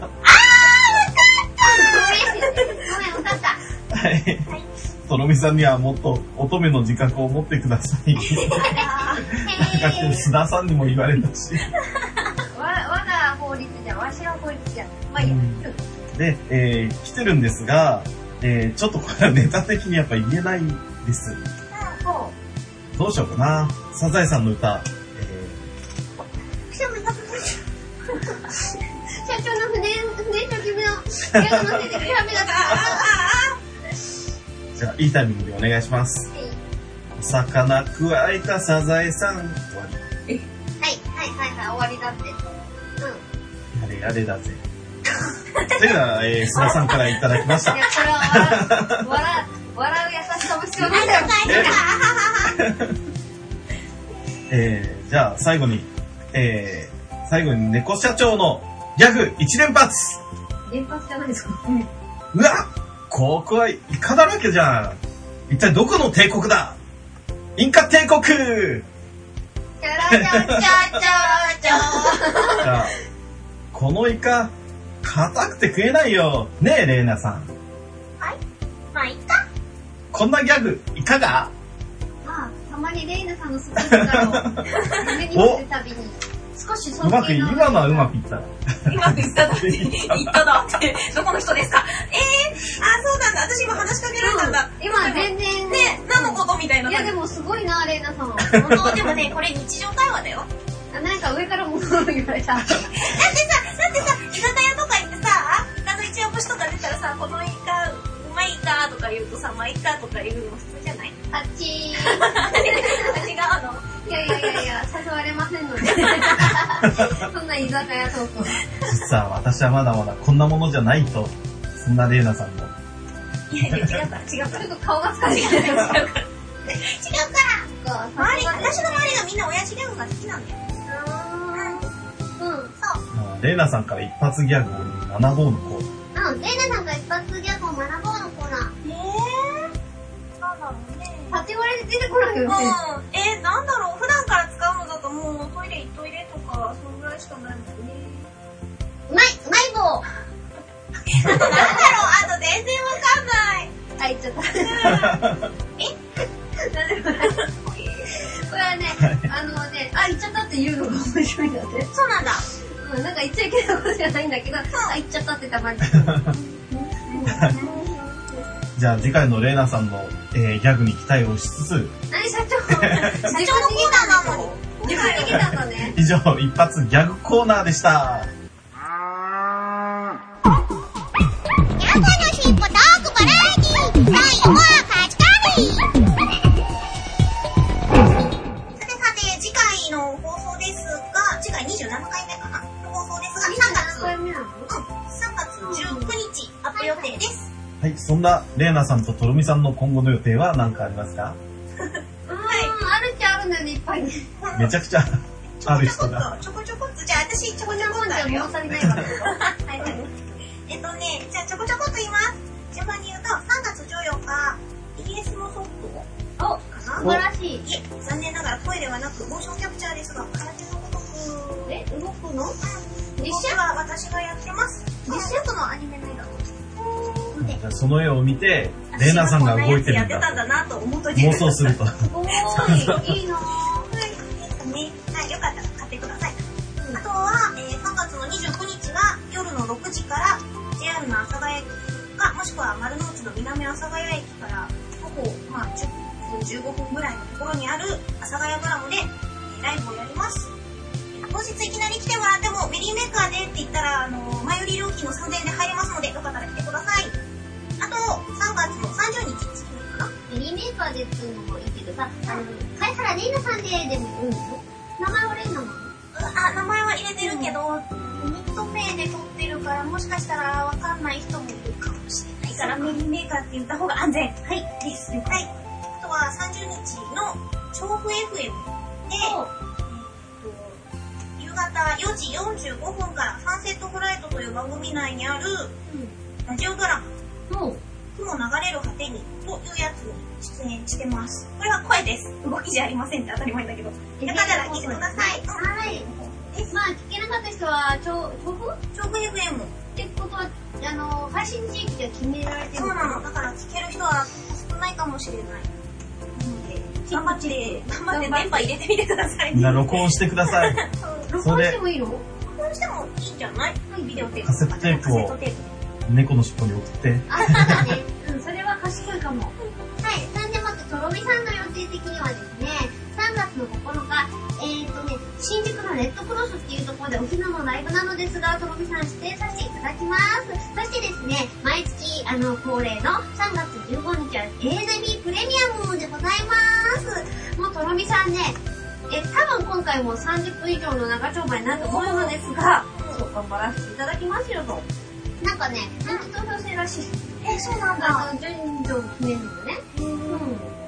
Speaker 3: ごめん、わかった。
Speaker 6: はい。とろみさんにはもっと乙女の自覚を持ってください。須田さんにも言われたし。
Speaker 3: わ、わが法律じゃ、わしが法律じゃ。まあいいや。
Speaker 6: で、えー、来てるんですが、えー、ちょっとこれはネタ的にやっぱ言えないです。
Speaker 3: ほ
Speaker 6: どうしようかな。サザエさんの歌。
Speaker 3: 社長の船、船と君の、矢が乗せてるやめだから。
Speaker 6: じゃあ、いいタイミングでお願いします。お魚くわえたサザエさん。終わり。
Speaker 3: はい、はい、はい、はい、終わりだって。うん。
Speaker 6: やれやれだぜ。それでは、えー、須田さんからいただきました
Speaker 3: い。や、これは笑う、笑う、笑う優しさも必要なんだよ。
Speaker 6: えー、じゃあ、最後に、えー、最後に猫社長のギャグ一連発。
Speaker 3: 連発じゃないですか。
Speaker 6: うわ、ここはイカだらけじゃん。一体どこの帝国だ？インカ帝国。
Speaker 3: チャラチャチャチャチャ。
Speaker 6: じゃあ、このイカ、硬くて食えないよ。ねえ、レイナさん。
Speaker 1: はい。まあ、いっか。
Speaker 6: こんなギャグ、いかが？
Speaker 3: まあ、たまにレイナさんのすごい力を夢に見るたびに、少し尊敬の。
Speaker 6: うまく、今のはうまくいったら。
Speaker 2: うまくいっただって、言っただって、どこの人ですか？えー、あ、そうなんだ。私今話しかけられたんだ。
Speaker 3: 今全然。
Speaker 2: ね、何のことみたいな。
Speaker 3: いやでもすごいな、レイナさん。
Speaker 2: 本当でもね、これ日常会話だよ。
Speaker 3: なんか上から物を言われた。
Speaker 2: だってさ、だってさ、居酒屋とか行ってさ、イカの一応節とか出たらさ、このイカ、うまいかとか言うとさ、まあいいかとか言うの普通じゃない？
Speaker 3: あっちー。
Speaker 2: 違うの？
Speaker 3: いやいやいやいや、誘われませんので。そんな居酒屋トークは。
Speaker 6: 実は私はまだまだこんなものじゃないと、そんなレイナさんも。
Speaker 2: いやいや、違うから、違うから。
Speaker 3: ちょっと顔が疲れてる。違うから。
Speaker 2: 違うから。周り、私の周りがみんな親父ギャグが好きなんだよ。
Speaker 3: うん。
Speaker 2: そう。
Speaker 6: レイナさんから一発ギャグを学ぼうのコーナー。
Speaker 3: うん、レイナさんが一発ギャグを学ぼうのコーナー。
Speaker 2: えー、なんだろうね。
Speaker 3: パッて言われて出てこないよね。
Speaker 2: うん。えー、なんだろう。普段から使うのだともうトイレ行っといれとか、そのぐらいしかないもんね。
Speaker 3: うまい、うまい棒。
Speaker 2: あとなんだろう。あと全然わかんない。
Speaker 3: あ、言っちゃった。えなんでもない。これはね、あのね、あ、言っちゃったって言うのが面白いんだって。
Speaker 2: そうなんだ。
Speaker 3: うん、なんか言っちゃいけないことじゃないんだけど、あ、言っちゃったってたまに。
Speaker 6: じゃあ次回のレイナさんの、えー、ギャグに期待をしつつ、
Speaker 3: 何社長社長のコーナーなのに。自分逃げたんだね。
Speaker 6: 以上、一発ギャグコーナーでした。
Speaker 1: 猫のしっぽトークバラエティ今夜もカツカレー。
Speaker 6: なレイナさんとトロミさんの今後の予定は何かありますか？
Speaker 3: うん、あるっちゃあるんだよね、いっぱいね。
Speaker 6: めちゃくちゃある人
Speaker 2: が。
Speaker 6: が。
Speaker 2: ちょこちょこっと、じゃあ私ちょこちょこっとあるよ。
Speaker 3: 物足りないから。はい
Speaker 2: はい。えっとね、じゃあちょこちょこっと言います。順番に言うと、さんがつじゅうよっか、イギリスのソフト
Speaker 3: お、素晴らしい。
Speaker 2: いえ、残念ながら声ではなく、モーションキャプチャーですが、空手のごとく。
Speaker 3: え、動くの？
Speaker 2: 実写は私がやってます。実写とのアニメの映画。
Speaker 6: じゃあその絵を見て、レイナさんが動いてるんだ。
Speaker 2: やってたんだなと思っといて。
Speaker 6: 妄想すると。
Speaker 3: おーい、いいなぁ。
Speaker 2: はい、ですね。はい、よかったら買ってください。あとは、えー、さんがつのにじゅうくにちは夜のろくじから ジェイアール の阿佐ヶ谷駅か、もしくは丸の内の南阿佐ヶ谷駅から徒歩、まあ、じゅっぷん、じゅうごふんぐらいのところにある阿佐ヶ谷ブラムで、えー、ライブをやります。当日いきなり来てもらっても、メリーメーカーでって言ったら、あのー、前売り料金のさんぜんえんで入れますので、よかったら来てください。あと、さんがつのさんじゅうにち、月の日かな？
Speaker 3: メリーメーカーでっていうのもいいけどさ、あの、貝原レイナさんででもいいの？名前はレイナなの？
Speaker 2: あ、名前は入れてるけど、ニット名で撮ってるから、もしかしたらわかんない人もいるかもしれないから、メリーメーカーって言った方が安全。はい、です。はい。あとはさんじゅうにちの調布 エフエム で、夕方よじよんじゅうごふんからサンセットフライトという番組内にある、ラジオドラマ、雲流れる果てにというやつに出演してます。これは声です。動きじゃありませんって当たり前だけど。よかったら聞いてください。
Speaker 3: はい。まあ、聞けなかった人は、調布
Speaker 2: 調布 エフエム
Speaker 3: ってことは、あの、配信地域では決められてる
Speaker 2: そうなの。だから聞ける人は少ないかもしれない。頑張って、頑張って電波入れてみてください。
Speaker 6: みんな録音してください。
Speaker 3: 録音してもいいの？
Speaker 2: 録音してもいいんじゃない？ビデオテープ。
Speaker 6: カセットテープを猫の尻尾に送って。
Speaker 3: あ、そうだね。うん、それは賢いかも。はい。なんでもって、とろみさんの予定的にはですね、さんがつのここのか、えーとね、新宿のレッドクロスっていうところでお昼のライブなのですが、とろみさん出演させていただきます。そしてですね、毎月、あの、恒例のさんがつじゅうごにちは エーエヌビー プレミアムでございます。もうとろみさんね、え、多分今回もさんじゅっぷん以上の長丁場になると思うのですが、そう頑張らせていただきますよと。なんかね、人気投票制らしい。
Speaker 2: え、そうなんだ。
Speaker 3: あの、順位を決めるのね。うん。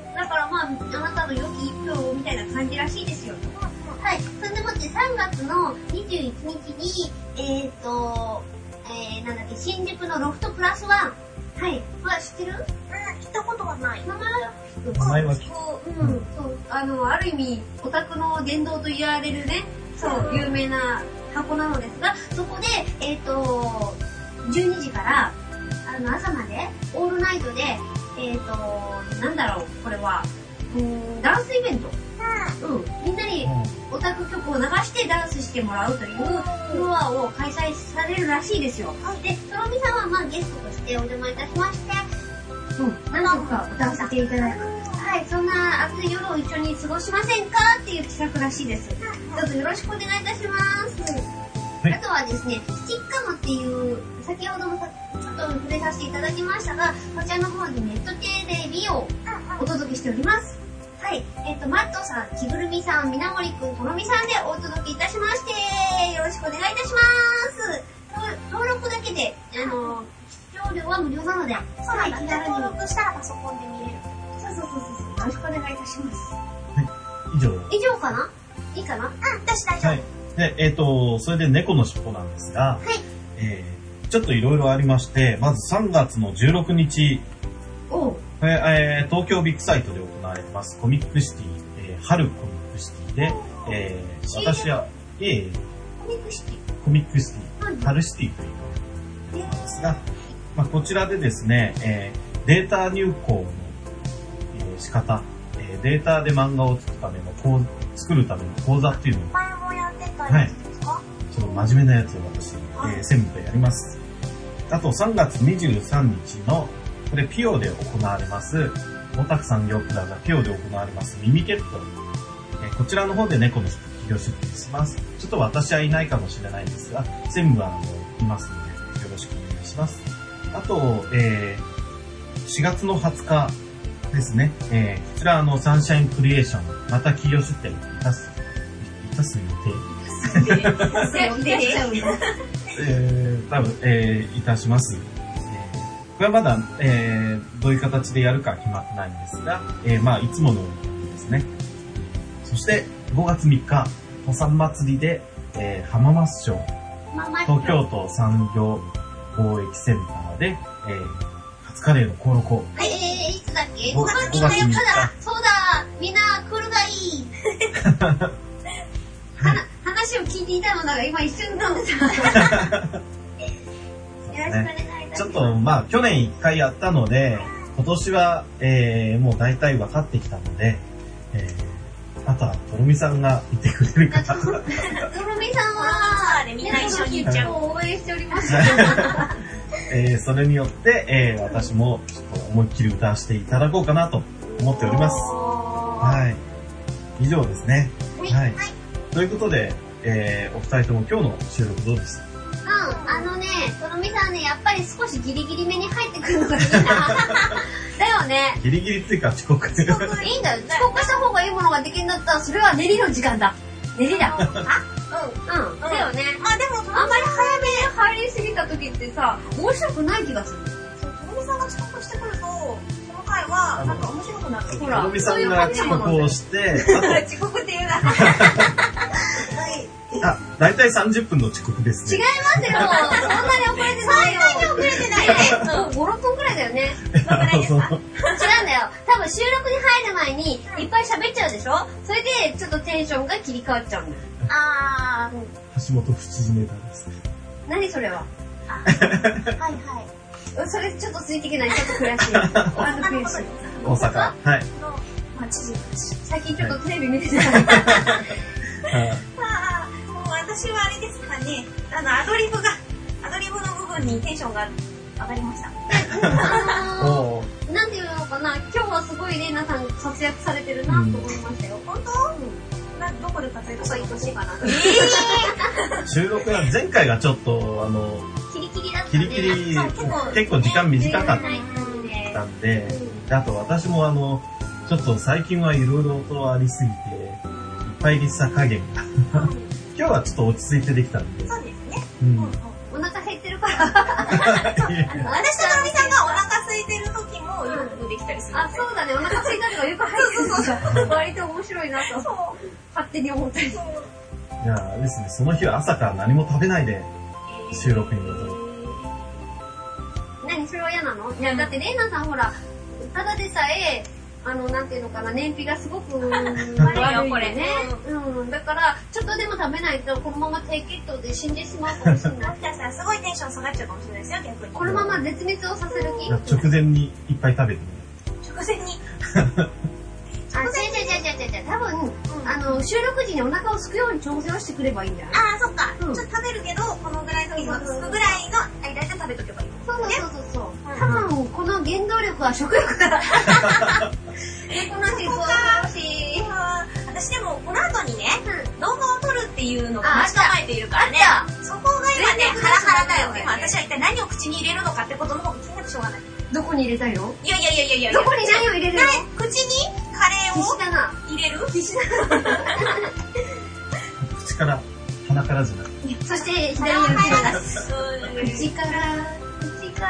Speaker 3: だからまあ、あなたの良き一票みたいな感じらしいですよ。はい。それでもってさんがつのにじゅういちにちに、えっと、えー、なんだっけ、新宿のロフトプラスワン。はい。は知ってる？うん、
Speaker 2: 聞いたことはない。
Speaker 3: 名前は聞く。
Speaker 6: 名前は聞
Speaker 3: く。うん。そう。あの、ある意味、オタクの殿堂と言われるね、そう、有名な箱なのですが、そこで、えっと、じゅうにじから、あの、朝まで、オールナイトで、えっと、なんだろう、これは、うーん、ダンスイベント。うん。みんなにオタク曲を流してダンスしてもらうというフロアを開催されるらしいですよ。で、とろみさんはまあゲストとしてお邪魔いたしまして、うん、何曲か歌わせていただく。はい、そんな暑い夜を一緒に過ごしませんかっていう企画らしいです。どうぞよろしくお願いいたします。はい、あとはですね、スティッカムっていう、先ほどもちょっと触れさせていただきましたが、こちらの方でネット系で美をお届けしております。はい。えっと、マットさん、着ぐるみさん、みなもりくん、とろみさんでお届けいたしまして、よろしくお願いいたします。登録だけで、あの、視聴料は無料なので、
Speaker 2: そうなんだ。じゃあ登録したらパソコンで見れる。
Speaker 3: そうそうそうそう。よろしくお願いいたします。
Speaker 6: はい。以上。
Speaker 3: 以上かないいかな？
Speaker 2: うん、私大丈夫。
Speaker 6: はい。で、えっと、それで猫の尻尾なんですが、
Speaker 3: はい。
Speaker 6: えー、ちょっといろいろありまして、まずさんがつのじゅうろくにち、
Speaker 3: おう。
Speaker 6: えー、東京ビッグサイトで行われますコミックシティ、えー、春コミックシティで、えー、私は、えー、
Speaker 3: コミックシティ
Speaker 6: コミックシティ、春シティということなんですが、まあ、こちらでですね、えー、データ入稿の、えー、仕方、えー、データで漫画を作るためのこう作るための講座っていうのを、
Speaker 2: 前もやってたやつですか？はい、
Speaker 6: ちょっと真面目なやつを私、えー、専務でやります。あとさんがつにじゅうさんにちのこれピオで行われます、大田区産業プラザピオで行われますミミケット。えー、こちらの方で猫の企業出展します。ちょっと私はいないかもしれないんですが、専務はあのいますのでよろしくお願いします。あと、えー、しがつのはつかですね、えー、こちらあのサンシャインクリエーション、また企業出展いたす、いたす予定。
Speaker 3: いたしちゃうよ。
Speaker 6: えー、多分、えー、いたします。 これはまだ、えー、どういう形でやるか決まってないんですが、えー、まあ、いつものようにですね。そして、ごがつみっか、土産祭りで、えー、浜松町、東京都産業貿易センターで、えー、カツカレーのコロコ。
Speaker 3: えー、いつだっけ ?ご
Speaker 6: ご
Speaker 3: 月
Speaker 6: がつみっか。
Speaker 3: そうだ、みんな来るがいい。
Speaker 6: はい、
Speaker 3: 話を聞いていたのだが、今一瞬飲んでた。
Speaker 6: ちょっとまあ去年一回やったので今年は、えー、もう大体分かってきたので、えー、あとはとろみさんがいてくれるかな。
Speaker 3: とろみさんは
Speaker 2: みんな一緒に行っちゃう。
Speaker 3: 応援しております。
Speaker 6: えー、それによって、えー、私もちょっと思いっきり歌わせていただこうかなと思っております。はい。以上ですね。はい。はい、ということで、えー、お二人とも今日の収録どうでした？
Speaker 3: うん、あのね、とろみさんね、やっぱり少しギリギリめに入ってくるのがいいな。だよね。
Speaker 6: ギリギリっていうか遅刻。
Speaker 3: 遅刻いいんだよ。遅刻した方がいいものができるんだったら、それは練りの時間だ。練りだ。あ、うん、うん。だよね。
Speaker 2: まあでも、
Speaker 3: あんまり早めに入りすぎた時ってさ、面白くない気がする。
Speaker 2: そう、とろみさんが遅刻してくると、その回は、なんか面白くなる。
Speaker 3: ほら、
Speaker 6: とろみさんが遅刻をして、
Speaker 2: 遅刻っていうな。
Speaker 6: あ、だいたいさんじゅっぷんの遅刻ですね。
Speaker 3: 違いますよ。そんなに遅れてないよ。
Speaker 2: そんなに遅れてないね。
Speaker 3: ご、ろっぷんくらいだよね。
Speaker 2: どのくらいですか？違うん
Speaker 3: だよ。多分収録に入る前にいっぱい喋っちゃうでしょ？それでちょっとテンションが切り替わっちゃうんだよ。
Speaker 2: あ
Speaker 6: ー。橋本不知ネタですね。
Speaker 3: 何それは？
Speaker 2: はいはい。
Speaker 3: それちょっとついていけない。ちょっと悔しい。あの悔しい。
Speaker 6: 大阪。はい。
Speaker 3: 最近ちょっとテレビ見てない。
Speaker 2: 私はあれですかね、あの、アドリブが、アドリブの部分にテンションが上がりました。
Speaker 3: あのー、なんていうのかな、今日はすごいレイナさん活躍されてるなと思いましたよ。
Speaker 2: うん、本当？うん。な、どこで活躍した
Speaker 3: とか言ってほしいかな。
Speaker 6: えー、収録は前回がちょっと、あの、
Speaker 3: キリキリだったね。
Speaker 6: キリキリ、結構時間短かったんで、うん、あと私もあの、ちょっと最近はいろいろとありすぎて、いっぱいリスさ加減が。うん今日はちょっと落ち着いてできたんで。
Speaker 2: そうですね。
Speaker 3: うん。お腹減ってるから。私との
Speaker 2: みさんがお腹空いてる時もよくできたりする。
Speaker 3: あ、そうだね。お腹空いたのがよく入ってるから。割と面白いなと。勝手に思ったり。い
Speaker 6: やあれですね、その日は朝から何も食べないで収録に臨む。
Speaker 3: 何それは嫌なの？いや、だってレイナさんほら、ただでさえ、あの、なんていうのかな、燃費がすごく悪いよ、これね。うん。だから、ちょっとでも食べないと、このまま低血糖で死んでしまうかもしれない。
Speaker 2: もしかしたらすごいテンション下がっちゃうかもしれないですよ、逆に。
Speaker 3: このまま絶滅をさせる気？
Speaker 6: 直前にいっぱい食べる。
Speaker 2: 直前に。
Speaker 3: あ、違う違う違う違う違う。多分、あの、収録時にお腹をすくように調整をしてくればいいんだよね。
Speaker 2: ああ、そっか。ちょっと食べるけど、このぐらいの、今、すくぐらいの間で食べとけばいい。
Speaker 3: そうそうそうそう。多分、この原動力は食欲だ。猫なし、そうし。
Speaker 2: 私でも、この後にね、動画を撮るっていうのが待ち構えているからね。そこが今ね、ハラハラだよね。私は一体何を口に入れるのかってことの方が気になってしょうがない。
Speaker 3: どこに入れたいの？
Speaker 2: いやいやいやいやいや。
Speaker 3: どこに何を入れるの？
Speaker 2: 口にカレーを入れる？
Speaker 3: 必死だな。
Speaker 6: 口から、鼻からじゃない。
Speaker 3: そして左を入れる。口から、口から。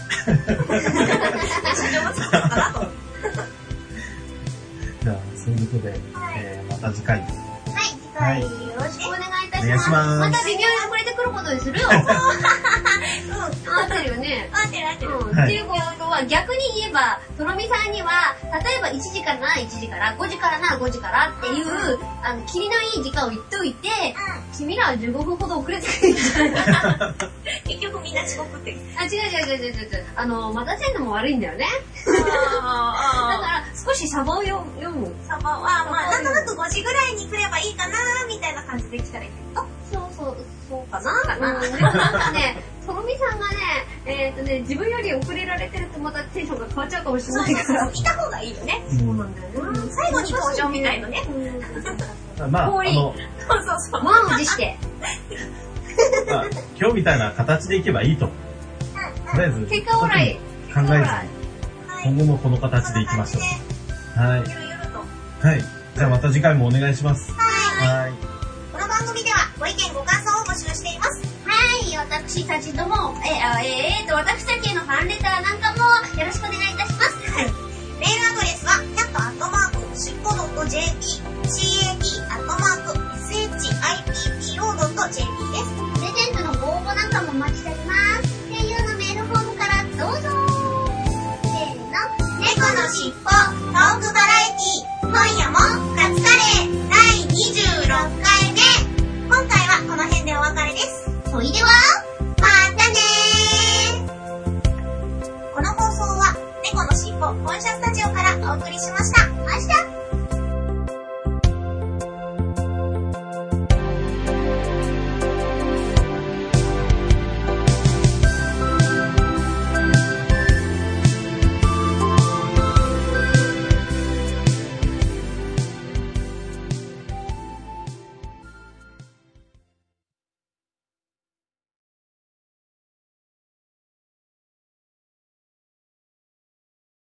Speaker 6: じゃあ、そういうことで、えー、また次回。
Speaker 3: はい、次回よろしくお願いいたします。
Speaker 6: お願いします。
Speaker 3: また微妙に遅れてくることにするよ。合ってるよね。
Speaker 2: 合ってる合ってる。
Speaker 3: っていうことは逆に言えば、とろみさんには、例えばいちじからならいちじから、ごじからならごじからっていう、あの、切りのいい時間を言っといて、君らはじゅうごふんほど遅れてくるんじゃない
Speaker 2: 結局みんな遅刻って。
Speaker 3: あ、違う違う違う違う違う。あの、待たせるのも悪いんだよね。だから少しサバを読む。
Speaker 2: サバは、まあ、なんとなくごじぐらいに来ればいいかな、みたいな感じで来たらいいけど。
Speaker 3: そうそう、そうかな。かな。でもなんかね、とろみさんがね、えっとね、自分より遅れられてるとまたテンションが変わっちゃうかもしれないから。
Speaker 2: いた方がいいよね。
Speaker 3: そうなんだよね。
Speaker 2: 最後に登場みたいのね。
Speaker 6: まあ、あの、
Speaker 2: そうそうそう。
Speaker 3: 満を持して。
Speaker 6: まあ、今日みたいな形でいけばいいと。とりあえず、
Speaker 3: 結果オーライ。
Speaker 6: 考えずに、今後もこの形でいきましょう。はい。はい。じゃあまた次回もお願いします。
Speaker 1: はい。この番組ではご意見ご感想を募集しています。はい。
Speaker 3: ー、私たちとも、えー、えー、と、私たちへのファンレターなんかもよろしくお願いいたします。
Speaker 1: はい。メールアドレスは、キャットアットマーク、しっぽ .jp、